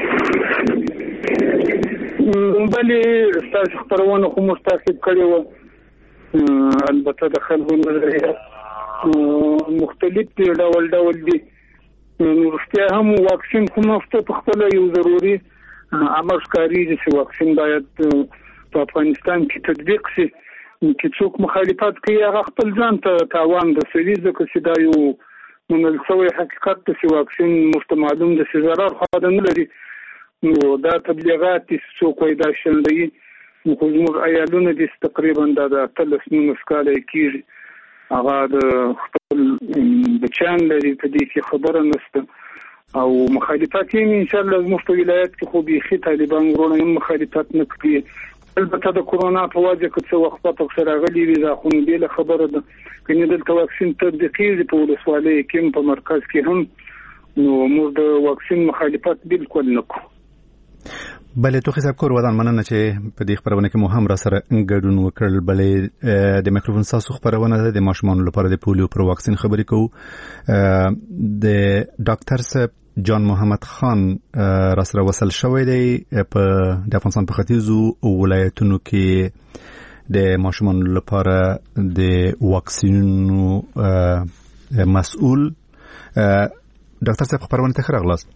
بله تاسو خبرونه خو مستقیم کړی و البته د خلکو نظریات مختلف دي ډول ډول دي نو رښتیا هم واکسین کوم هفته په خپل یو ضروري امر ښکاري چې واکسین باید په افغانستان کې تطبیق شي چې څوک مخالفت کوي هغه خپل ځان ته تاوان رسوي ځکه چې دا یو منل شوی حقیقت دی چې واکسین مفت معلوم دی چې ضرر خو نه لري نو دا تبلیغات څوک وایي دا شندي نو زموږ عیالونه د تقریبا د اتلس نیم کاله کېږي هغه د خپل بچیان لري په دې کې خبره نشته او مخالفت یې ان شاء الله زموږ په ولایت کې خو بيخي طالبان ورونه هم مخالفت نه کوي البته د کورونا په وجه کې څه وخت په سره غلي وي دا خو نه دی خبره ده کني د واکسین تطبیقي په ولسوالۍ کې په مرکز کې هم نو موږ د واکسین مخالفت بالکل نه کوو. بلې توخي صاحب کور ودان مننه چې په دې خبرونه کې مو هم را سره ګډون وکړل. بلې د مایکروفون تاسو خبرونه ده د ماشومانو لپاره د پولیو پر واکسین خبرې کوو. د ډاکټر صاحب جان محمد خان را سره وصل شوی دی په د افغانستان په ختیځو ولایتونو کې د ماشومانو لپاره د واکسینونو مسؤل. ډاکټر صاحب خبرونه ته راغلاست.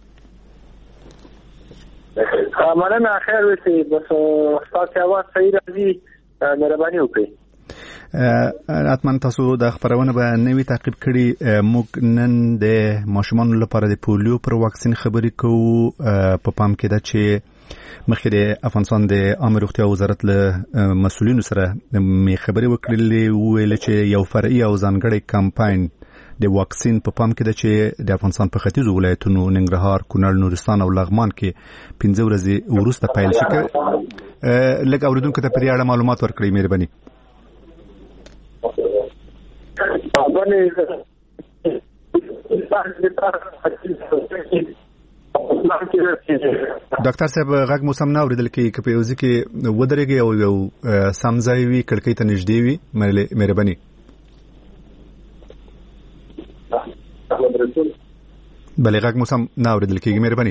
مننه خیر وسی بس تاسو اواز صحیح راځي مهرباني وکړئ. اتمن تاسو د خبرونه به نوی تعقیب کړي. موږ نن د ماشومانو لپاره د پولیو پر واکسین خبرې کوو. په پام کې ده چې مخکې د افغانستان د عامه روغتیا وزارت له مسؤلینو سره می خبرې وکړلې، ویل چې یو فرعي او ځانګړی کمپاین د واکسین په پام کې ده چې د افغانستان په ختیځو ولایتونو ننګرهار، کونړ، نورستان او لغمان کې پنځه ورځې وروسته پیل شي. لږ اوریدونکو ته په دې اړه معلومات ورکړئ مهرباني. ډاکټر صاحب غږ مو سم نه اوریدل کېږي، که په یو ځای کې ودرېږئ او یو سم ځای وي کړکۍ ته نږدې وي مهرباني. بلې غږ مو سم نه اوریدل کېږي مهرباني.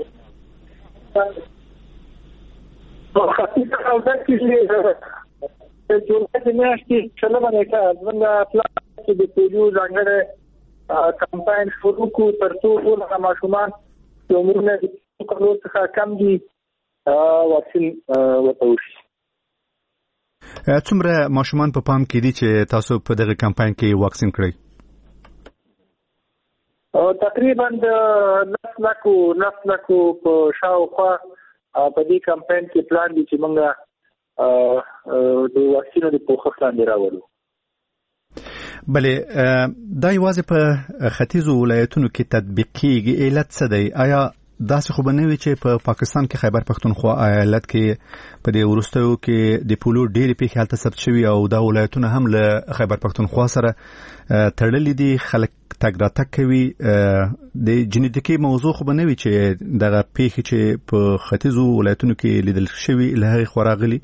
جوړه میاشتې چلو باندې زموږ پلان چې د پولیو ځانګړی کمپاین شروع کړو تر څو ټول ماشومان چې عمرونه د کلو څخه کم دي واکسین ورته وشي. څومره ماشومان په پام کې دي چې تاسو په دغه کمپاین کې واکسین کړئ؟ تقریبا د نس لکو نس لکو په شاوخوا په دې کمپاین کې پلان دي چې موږ د واکسینو د پوښښ لاندې راوړو. بلې دا یوازې په ختیځو ولایتونو کې تطبیق کېږي. علت څه دی؟ آیا داسې خو به نه وي چې په پاکستان کې خیبر پښتونخوا ایالت کې په دې وروستیو کې د پولیو ډېرې پیښې هلته ثبت شوي او دا ولایتونه هم له خیبر پښتونخوا سره تړلي دي، خلک تګ راتګ کوي. د جنیټیکي موضوع خو به نه وي چې دغه پیښې چې په ختیځو ولایتونو کې لیدل شوي له هغې خوا راغلي؟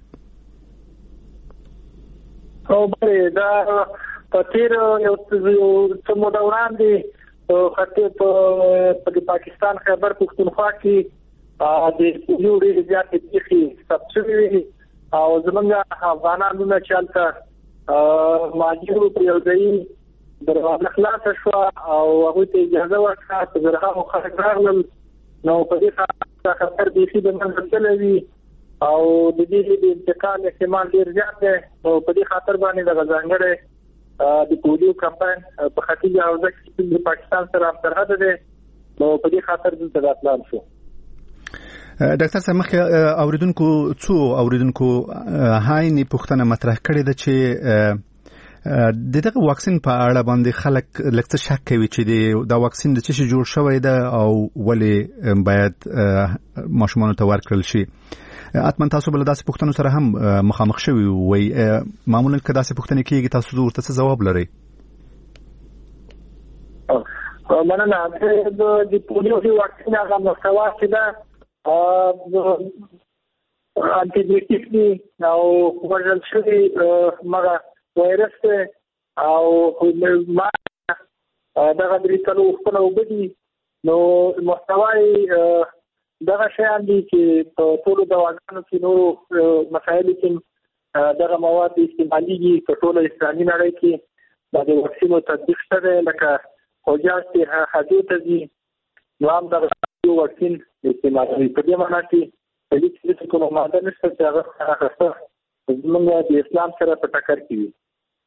او بلې دا په تېر یو څه موده وړاندې خطې په پاکستان خیبر پښتونخوا کې د پولیو ډېرې زیاتې پیښې ثبت شوې وې او زموږ افغانانو چې هلته مهاجرو په یو ځایي دروازه خلاصه شوه او هغوی ته اجازه ورکړه په زرهاو خلک راغلل. نو په دې خطر بیخي د منځه تللی وي او د دې د انتقال احتمال ډېر زیات دی. نو په دې خاطر باندې دغه ځانګړی د پولیو کمپاین په ختیځه حوزه کې د پاکستان سره هم سرحد دی. نو په دې خاطر دلته دا پلان شو. ډاکټر صاحب مخکې اوریدونکو څو اوریدونکو هایني پوښتنه مطرح کړې ده چې د دغه واکسین په اړه باندې خلک لږ څه شک کوي چې دا واکسین د څه شي جوړ شوی ده او ولې باید ماشومانو ته ورکړل شي. اتمن تاسو بل داسې پوښتنو سره هم مخامخ شوي وي. معمولا که داسې پوښتنې کېږي تاسو ورته څه ځواب لرئ؟ مننه. د پولیو د واکسین هغه محتوا چې ده انټي بیوټیک دي او وژل شوي مغه وایرس دی او ما دغه درې څلور وختونه اوبه دي. نو محتوا یې دغه شیان دي چې په ټولو دواګانو کې نورو مسایلو کې دغه مواد استعمالېږي. په ټوله اسلامي نړۍ کې دا د واکسینو تطبیق شته دی، لکه حجاج چې حجو ته ځي نو هم دغه واکسین استعمالوي. په دې معنا کې په دې کې چې کومه ماده نشته چې هغه اخیسته زموږ د اسلام سره په ټکر کې وي.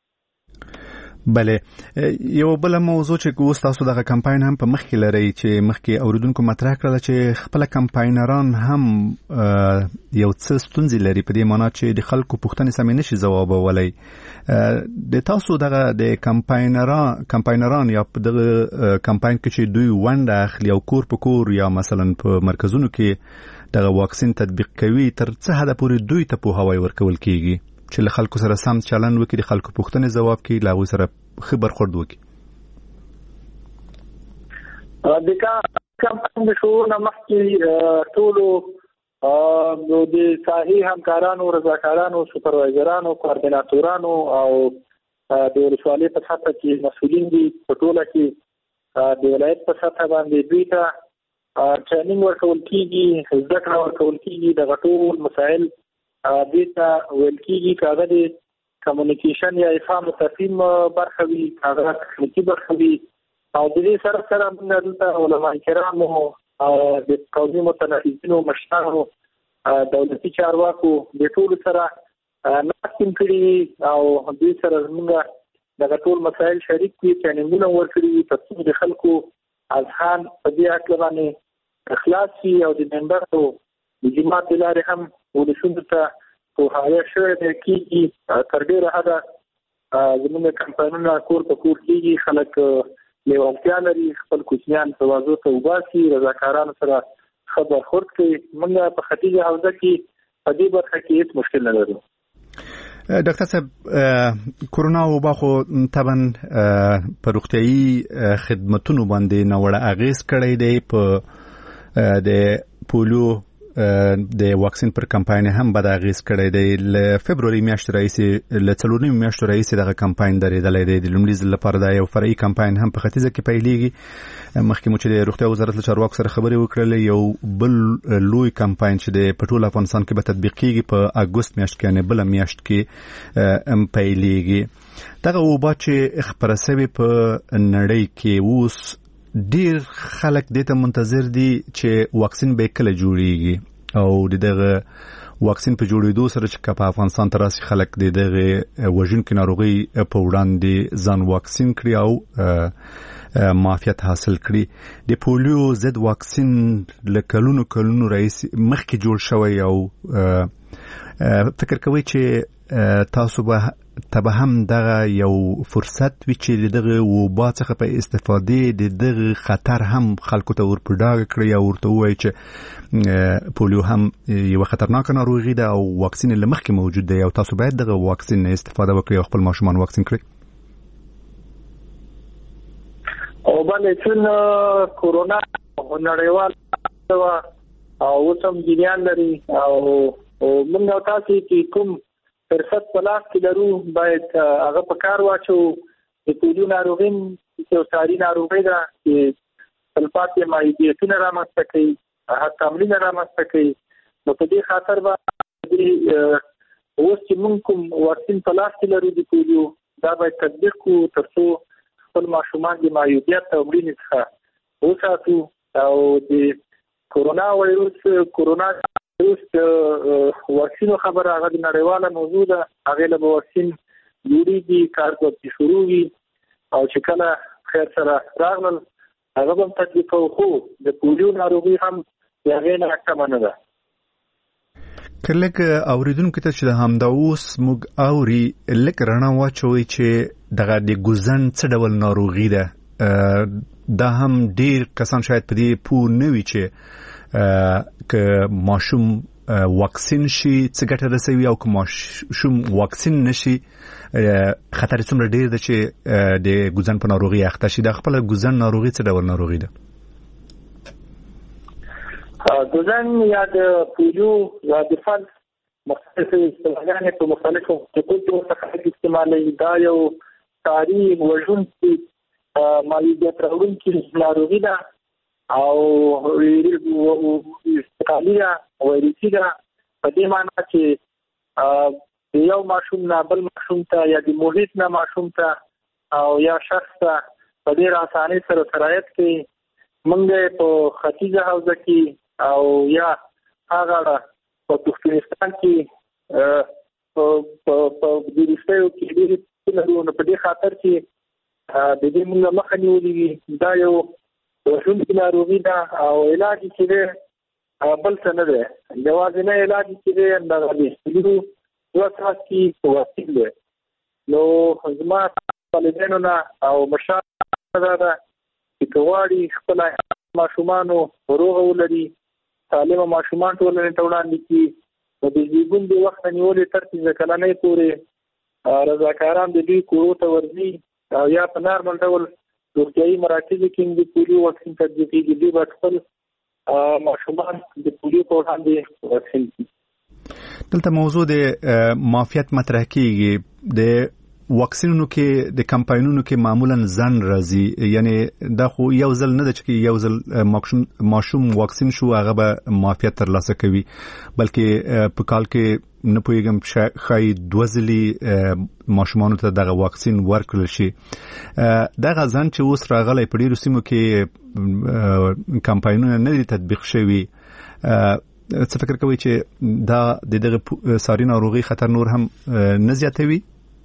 بله یو بل موضوع چې اوس تاسو دغه کمپاین هم په مخ کې لرئ چې مخکې اوریدونکو مطرح کړل چې خپل کمپاینران هم یو څه ستونزې لري په دې معنا چې د خلکو پوښتنې سمې نشي ځوابولی. د تاسو دغه د کمپاینران کمپاینران یا په دغه کمپاین کې چې دوی ونډه اخلي او کور په کور یا مثلا په مرکزونو کې دغه واکسین تطبیق کوي، تر څه حده پورې دوی ته پوهاوی ورکول کیږي چې له خلکو سره سم چلند وکړي، د خلکو پوښتنې ځواب کړي، له هغوی سره ښه برخورد وکړي؟ د کمپاین د شروع نه مخکې ټولو د ساحې همکارانو، رضاکارانو، سوپروایزرانو، کوارډیناتورانو او د ولسوالۍ په سطحه کې مسؤلین دي په ټوله کې د ولایت په سطحه باندې دوی ته ټریننګ ورکول کېږي، زده کړه ورکول کېږي، دغه ټول مسایل دوی ته ویل کېږي که هغه د کمیونیکیشن یا افهام و تفهیم برخه وي، که هغه تخنیکي برخه وي. او د دې سره سره موږ دلته علما کرامو او د قومي متنفذینو مشرانو، دولتي چارواکو د ټولو سره ناستې کړي او دوی سره موږ دغه ټول مسایل شریک کړي، ټریننګونه ورکړي تر څو د خلکو اذهان په دې اړه باندې خلاص شي او د ممبرانو د جماعت د لارې هم ولسونو ته پوهاوی شوی دی کېږي. تر ډېره حده زموږ کمپاینونه کور په کور کېږي، خلک لیوالتیا لري خپل کوچنیان توازو ته وباسي، رضاکارانو سره ښه برخورد کوي. موږ په ختیځه حوزه کې په دې برخه کې هېڅ مشکل نه لرو. ډاکټر صاحب، کورونا وبا خو طبعا په روغتیایي خدمتونو باندې ناوړه اغېز کړی دی. په د پولیو د واکسین پر کمپاین هم بد اغېز کړی دی. له فبروري میاشتې راهیسې له څلور نیمې میاشتو راهیسې دغه کمپاین درېدلی دی. د لومړي ځل لپاره دا یو فرعي کمپاین هم په ختیځه کې پیلېږي. مخکې مو چې د روغتیا وزارت له چارواکو سره خبرې وکړلې، یو بل لوی کمپاین چې د په ټول افغانستان کې به تطبیق کېږي په اګوست میاشت کې، یعنې بله میاشت کې هم پیلېږي. دغه وبا چې خپره سوې په نړۍ کې اوس ډیر خلک دې ته منتظر دي چې واکسین به کله جوړیږي او د دغه واکسین په جوړېدو سره چې په افغانستان ته راسي خلک د دغه وژونکي ناروغۍ په وړاندې ځان واکسین کړي او معافیت حاصل کړي. د پولیو ضد واکسین له کلونو کلونو راهیسې مخکې جوړ شوی او فکر کوئ چې تاسو به تبه هم دغه یو فرصت وي چې دغه وبا څخه په استفادې د دغه خطر هم خلکو ته ورپډاګ کړي او ورته وایي چې پولیو هم یو خطرناک ناروغي ده او واکسین له مخکې موجود دی او تاسو باید دغه واکسین نه استفاده وکړئ او خپل ماشومان واکسین کړئ. او باندې چې کورونا نړیوال او اوسم جریان لري او موږ تاسو چې کوم فرصت په لاس کې لرو باید هغه په کار واچو. د پولیو ناروغي یو ساري ناروغي ده چې تلپاتې محدودیتونه رامنځته کوي، حکاملونه رامنځته کوي. نو په دې خاطر به اوس چې موږ کوم واکسین په لاس کې لرو د پولیو دا باید تطبیق کړو تر څو خپل ماشومان د محدودیت او مړینې څخه وساتو. او د کورونا وایروس کورونا اوس واکسینو خبره هغه د نړیواله موضوع ده، هغې له به واکسین جوړېږي، کار به پرې شروع وي او چې کله خیر سره راغلل هغه به هم تطبیقوو. خو د پولیو ناروغي هم د هغې نه کمه نه ده. که لږ اورېدونکو ته چې د همدا اوس موږ اوري لږ رڼا واچوئ چې دغه د ګوزن څه ډول ناروغي ده. دا هم ډېر کسان شاید په دې پوه نه وي چې که ماشوم واکسین شي څه ګټه رسوي او که ماشوم واکسین نشي خطر څومره ډېر ده چې د ګوزن په ناروغي اخته شي. دا خپله ګوزن ناروغي څه ډول ناروغي ده؟ ګوزن یا د پولیو یا د فلس مختلفې اصطلاحګانې په مختلفو ټکو کې ورڅخه استعمالوي. دا یو ساري وژونکي محدودیت راوړونکې ناروغي ده او استقالي ده، ویروسي ده. په دې معنی چې د یو ماشوم نه بل ماشوم ته یا د محیط نه ماشوم ته او یا شخص ته په ډېر اسانۍ سره سرایت کوي. موږ په ختیځه حوزه کې او یا هغه په پښتونستان کې په د وروستیو کې ډېرې لرو. نو په دې خاطر چې د دې موږ مخه نیولې وي. دا یو وژونکې ناروغي ده او علاج چې دی بل څه نه دی. یوازینی علاج چې دی دغه د پولیو دوه څاڅکي واکسین دی. نو زما والدینو نه او مشرانو دا ده چې که غواړي خپل ماشومانو روغه ولري، سالمه ماشومان ټولنې ته وړاندې کړي، نو د زیږون د وخت نیولې تر پنځه کلنۍ پورې رضاکاران د دوی کورو ته ورځي او یا په نارمل ډول روغتیايي مراکزو کې د پولیو واکسین تطبیقېږي. دوی به خپل ماشومان د پولیو په وړاندې واکسین کړي. دلته موضوع د معافیت مطرح کیږي. د واکسینونو کې د کمپاینونو کې معمولا ځن راځي، یعنی دا خو یو ځل نه ده چې یو ځل ماشوم واکسین شو هغه به معافیت ترلاسه کوي، بلکې په کال کې نه پوهیږم خای دوه ځلې ماشومانو ته دغه واکسین ورکړل شي. دغه ځن چې اوس راغلی په ډیرو سیمو کې کمپاینونه نه دي تطبیق شوي، څه فکر کوي چې دا د دغه ساري ناروغي خطر نور هم نه زیاتوي؟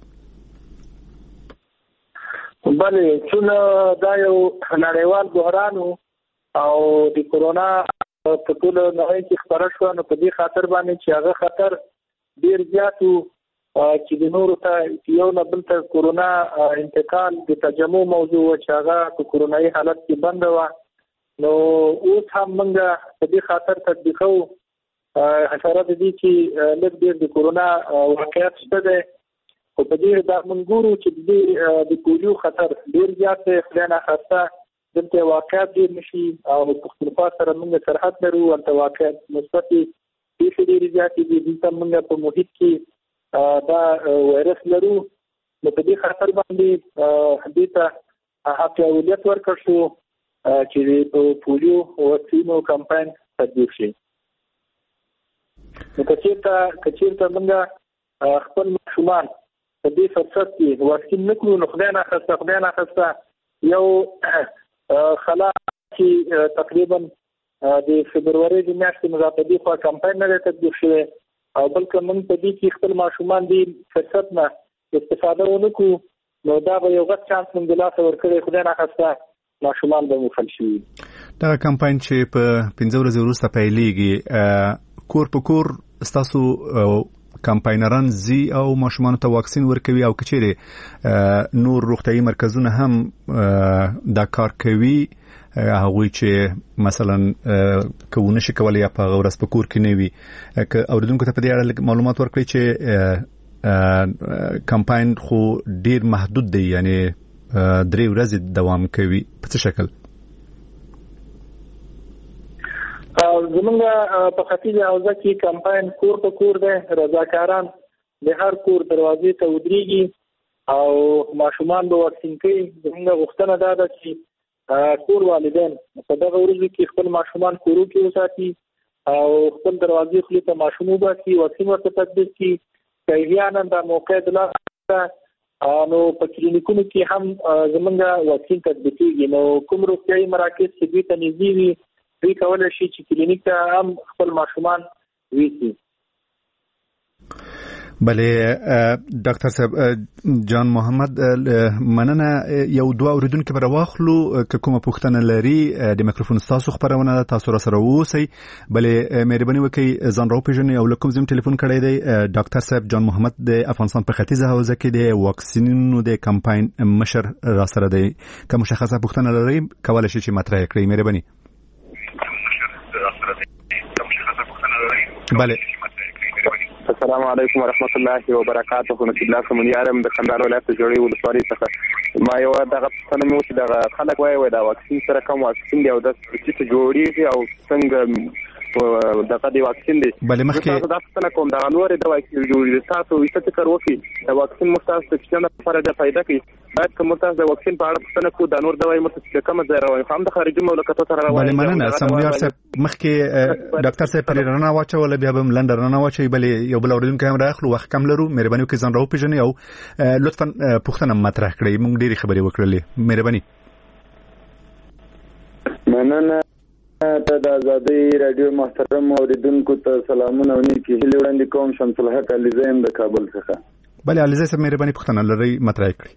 بله، چون دا یو نړیوال بحران او د کورونا په ټول نړۍ کې خپره شو، نو په دې خاطر باندې چې هغه خطر ډیر زیات و چې د نورو ته یو نه بل ته کورونا انتقال د تجمع موضوع و چې هغه په کورونایي حالت کې بند و. نو اوس هم موږ په دې خاطر تطبیقو حشرات دي چې لږ ډیر د کورونا واقعیت شته ده، خو په دې دا موږ ګورو چې د پولیو خطر ډیر زیات دی. خدای ناخواسته دلته واقعیت ډیر نشي او پښتونخوا سره موږ سرحد لرو، هلته واقعیت مثبتې پیښې ډېرې زیاتې دي. دلته موږ په محیط کې دا وایرس لرو، نو په دې خاطر باندې دې ته حق اولویت ورکړ شو چې په پولیو واکسینو کمپاین تطبیق شي. نو که چېرته موږ خپل ماشومان په دې فرصت کې واکسین نه کړو، نو خدای ناخواسته خدای ناخواسته یو خلا چې تقریبا د فبروري د میاشتې نه په دې خوا کمپاین نه دی تطبیق شوی، او بلکې موږ په دې کې خپل ماشومان دې فرصت نه استفاده ونه کړو، نو دا به یو غټ چانس موږ د لاسه ورکړی. خدای ناخواسته ماشومان به مفل شي. دا کمپاین چې په پنځه ورځې وروسته پیلېږي، کور په کور ستاسو کمپاینران زی او ماشومان ته واکسین ورکوي، او کچېره نور روغتیايي مرکزونه هم دا کار کوي، هغوی چې مثلا کوونه شي کولای یا په ورځ په کور کې نه وي. که اوریدونکو ته په دې اړه معلومات ورکړي چې کمپاین خو ډیر محدود دی، یعنی درې ورځې دوام کوي، په څه شکل؟ زمونږ په ختیځه حوزه کې کمپاین کور په کور دی، رضاکاران د هر کور دروازې ته ودرېږي او ماشومان به واکسین کوي. زمونږ غوښتنه دا ده چې کور والدین په دغه ورځو کې خپل ماشومان کورو کې وساتي او خپل دروازې خولې ته ماشوم وباسي، واکسین ورته تطبیق کړي. که احیانا دا موقع د لاسه نو په کلینیکونو کې هم زمونږ واکسین تطبیقېږي، نو کوم روغتیايي مراکز چې دوی ته نږدې وي دوی کولی شي چې کلینیک ته هم خپل ماشومان ویسي. بله ډاکټر صاحب جان محمد، مننه. یو دوه اوریدونکو به راواخلو، که کومه پوښتنه لري د میکروفون ستاسو خبرونه ده، تاسو را سره اوسئ. بله مهرباني وکړئ ځان راوپېژنئ او له کوم ځای ټلیفون کړی دی. ډاکټر صاحب جان محمد د افغانستان په ختیځه حوزه کې د واکسینونو د کمپاین مشر را سره دی. که مشخصه پوښتنه لرئ کولی شئ چې مطرح کړئ. مهرباني. بله. السلام علیکم ورحمت الله وبرکاته. نصیب الله سمونیارم د کندهار ولایت جوړې ولسوالۍ څخه. ما یو دغه پوښتنه مې وکړه، دغه خلک وایي وایي دا واکسین سره کوم واکسین دی او دا چې جوړېږي او څنګه دغه دی واکسین دی. بله مخکې تاسو دا پوښتنه کوم دغه نورې د واکسین جوړېږي، تاسو څه فکر وکړئ د واکسین موږ تاسو ته څه لپاره ده پیدا کوي؟ باید که موږ تاسو د واکسین په اړه پوښتنه کوو، دا نور دوايي موږ څه کومه ځای رواني هم د خارجي مملکتو سره رواني. بله مننه. سمونیار صاحب مخکې ډاکټر صاحب پرې رڼا واچوله، بیا به هم لنډه رڼا واچوي. بلې یو بل اورېدونکی هم راخلو، وخت کم لرو. مهرباني وکړئ ځان راوپېژنئ او لطفا پوښتنه مطرح کړئ. موږ ډېرې خبرې وکړلې. مهرباني. مننه. ته د ازادۍ راډیو محترم اوریدونکو ته سلامونه او نیکې هیلې وړاندې کوم. شمس الحق علیزی یم د کابل څخه. بله علیزی صاحب مهرباني پوښتنه لرئ مطرح کړئ.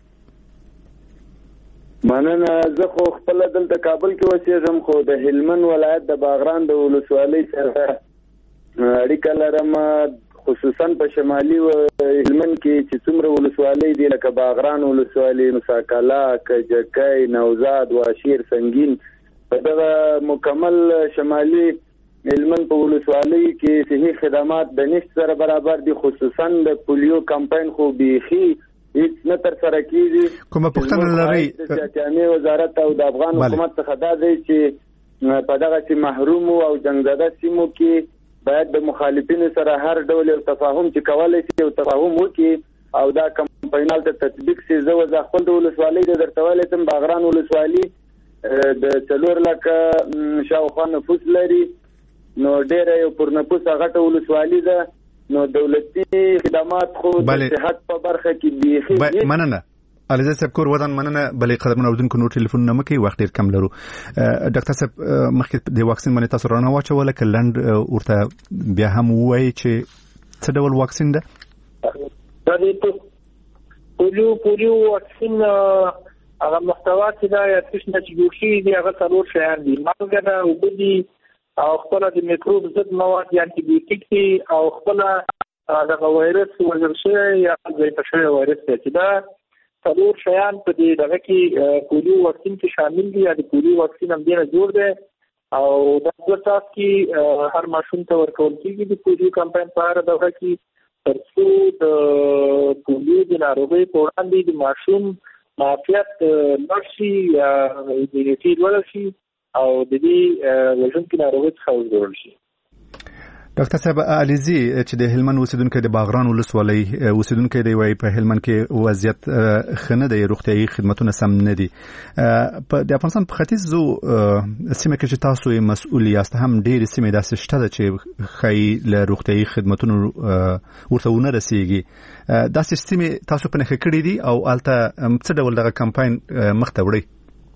مننه. زه خو خپله دلته کابل کې اوسېږم، خو د هلمند ولایت د باغران د ولسوالۍ سره اړیکه لرم، خصوصا په شمالي هلمند کې چې څومره ولسوالۍ دي لکه باغران ولسوالۍ، مساکلا، کجکی، نوزاد، واشیر، سنگین. په دغه مکمل شمالي هلمند په ولسوالۍ کې صحي خدمات د نشت سره برابر دي. خصوصا د پولیو کمپاین خو بیخي هیڅ نه تر سره کیږي. کومه پوښتنه لرئ؟ د جامع وزارت او د افغان حکومت څخه دا دی چې په دغه سي محروم او جنگزده سیمو کې باید د مخالفینو سره هر ډول تفاهم چې کولای شي او تفاهم وکړي او دا کمپاینال ته تطبیق شي. زه وځ خپل د ولسوالۍ د درتوالې تم باغران ولسوالۍ د څلور لکه شاوخوا نفوس لري، نو ډېر یو پر نفوس غټه ولسوالۍ ده، نو دولتي خدمات خو د صحت په برخه کې بيخي مننه. علیزه صاحب کور ودان مننه. بلې قدرمن اوردونکو نور ټلیفون نه مکي، وخت ډیر کم لرو. ډاکټر صاحب مخکې د واکسین باندې تاسو رانه واچوله کلند ورته بیا هم وایي چې څه ډول واکسین ده؟ دا د پولیو پولیو واکسین هغه محتوا چې دا یا څه نه چې جوړ شي دی هغه څلور شیان دي. مالګه ده، اوبه دي او خپل د میکروب ضد مواد یا انټي بیوټیک دي او خپل دغه وایرس ورزشه یا ځای په شوی وایرس چې دا څلور شیان په دې دغه کې پولیو واکسین کې شامل دي. یا د پولیو واکسین هم ډېر جوړ دی او د دوه تاس کې هر ماشوم ته ورکول کېږي د پولیو کمپاین په هر دوره کې تر څو د پولیو د ناروغۍ په وړاندې د ماشوم معافیت لوړ شي یا ایمونیټي لوړه شي او د دې وژونکي ناروغۍ څخه وژغورل شي. ډاکټر صاحب علیزي چې د هلمند اوسیدونکو د باغران ولسوالۍ اوسیدونکو دی وایي په هلمند کې وضعیت خنه دی، روغتيایي خدماتونه سم نه دي. په د افغانستان په ختیځو سیمه کې چې تاسو یې مسؤل یاست هم ډېرې سیمې داسې شته چې ښایي له روغتيایي خدماتونو ورته ونه رسیږي. داسې سیمې تاسو په نښه کړي دي او هلته څه ډول دغه کمپاین مخ ته وړئ؟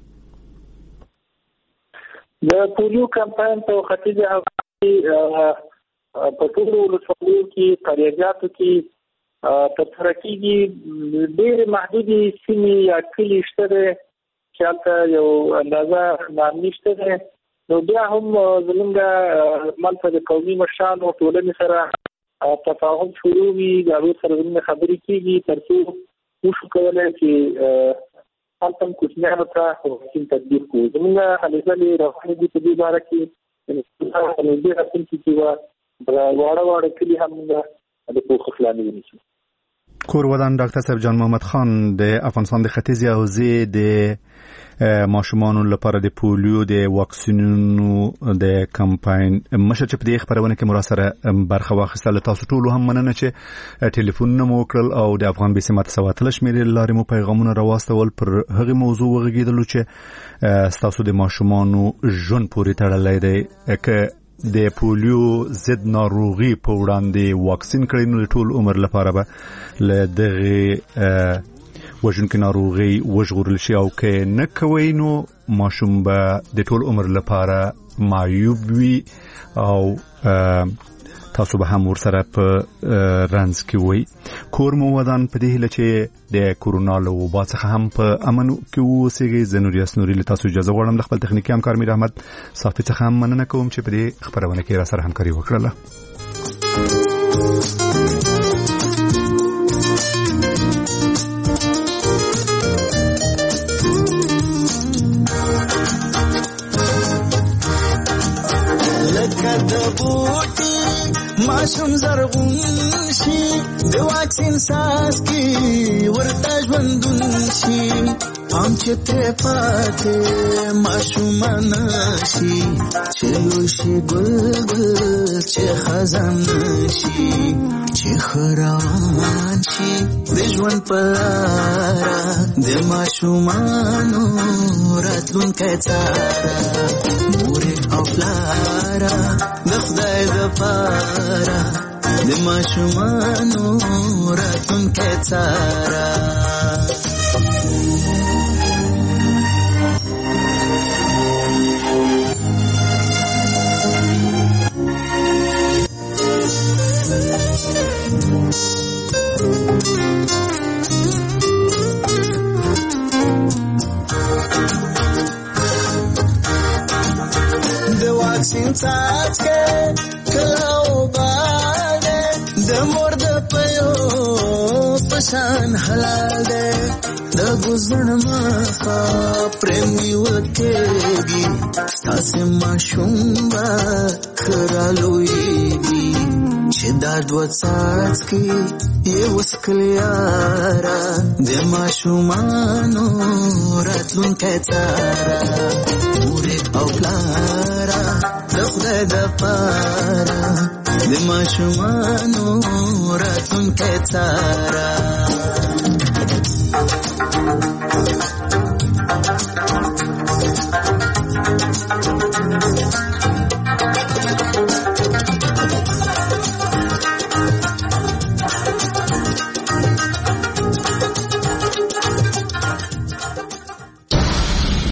د پولیو کمپاین په ختیځه په ټولو ولسوالیو کې قریاجاتو کې ترسره کېږي. ډېرې محدودې سیمې یا کلي شته دی چې هلته یو اندازه نامني شته دی. نو بیا هم زموږ ملته د قومي مشرانو ټولنې سره تفاهم شروع وي، د هغوی سره زموږ خبرې کېږي تر څو وشو کولی چې هلته هم کوچنیانو ته واکسین تطبیق کړو. زموږ هلې ځلې روانې دي په دې باره کې نږدې راتلونکي کې به واړه واړه کلي هم د پوښښ لاندې ونیسو. کور ودان ډاکټر صاحب جان محمد خان د افغانستان د ختیځې حوزې د ماشومانو لپاره د پولیو د واکسینونو د کمپاین مشر چې په دې خبرونه کې مراسره برخه واخیستله. تاسو ټول هم مننه چې ټلیفونونه مو وکړل او د افغان بي سي ماته سواتل شمیرې لارې مو پیغامونه راواستول پر هغه موضوع وغږیدلو چې تاسو د ماشومانو ژوند پورې تړلی دی. که د پولیو ضد ناروغي په وړاندې واکسین کړي نو د ټول عمر لپاره به له دغه وژونکي ناروغي وژغورل شي، او که نه کوي نو ماشوم به د ټول عمر لپاره معیوب وي او تاسو به هم ورسره په رنځ کې وي. کور مو ودان په دې هیله چې د کورونا له وبا څخه هم په امن کې واوسئ. زه نور یاسنوري له تاسو اجازه غواړم د خپل تخنیکي همکار میر احمد صافي څخه هم مننه کوم چې په دې خبرونه کې را سره همکاري وکړله. ماشوم زرغون شي د واکسین ساس کی ورته ژوندون شي پام چې ته پاتې ماشوم نشي چې شي ګل ګل چې خزان شي چې خروان شي د ژوند پلارا د ماشومانو راتلونکی څارا مور او پلارا د خدای د پاره د ماشومانو راتلونکی څارا. د واکسین څاڅکي کلاو باندې د مور د پيو پسان حلال ده د ګزن مخه پرېمي وکېږي ستاسو ماشوم با کرالويږي چې دا دوه څاڅکي یې وڅکلي یاره د ماشومانو راتلونکی تاره مورې او پلاره د خدای دپاره د ماشومانو راتلونکی تاره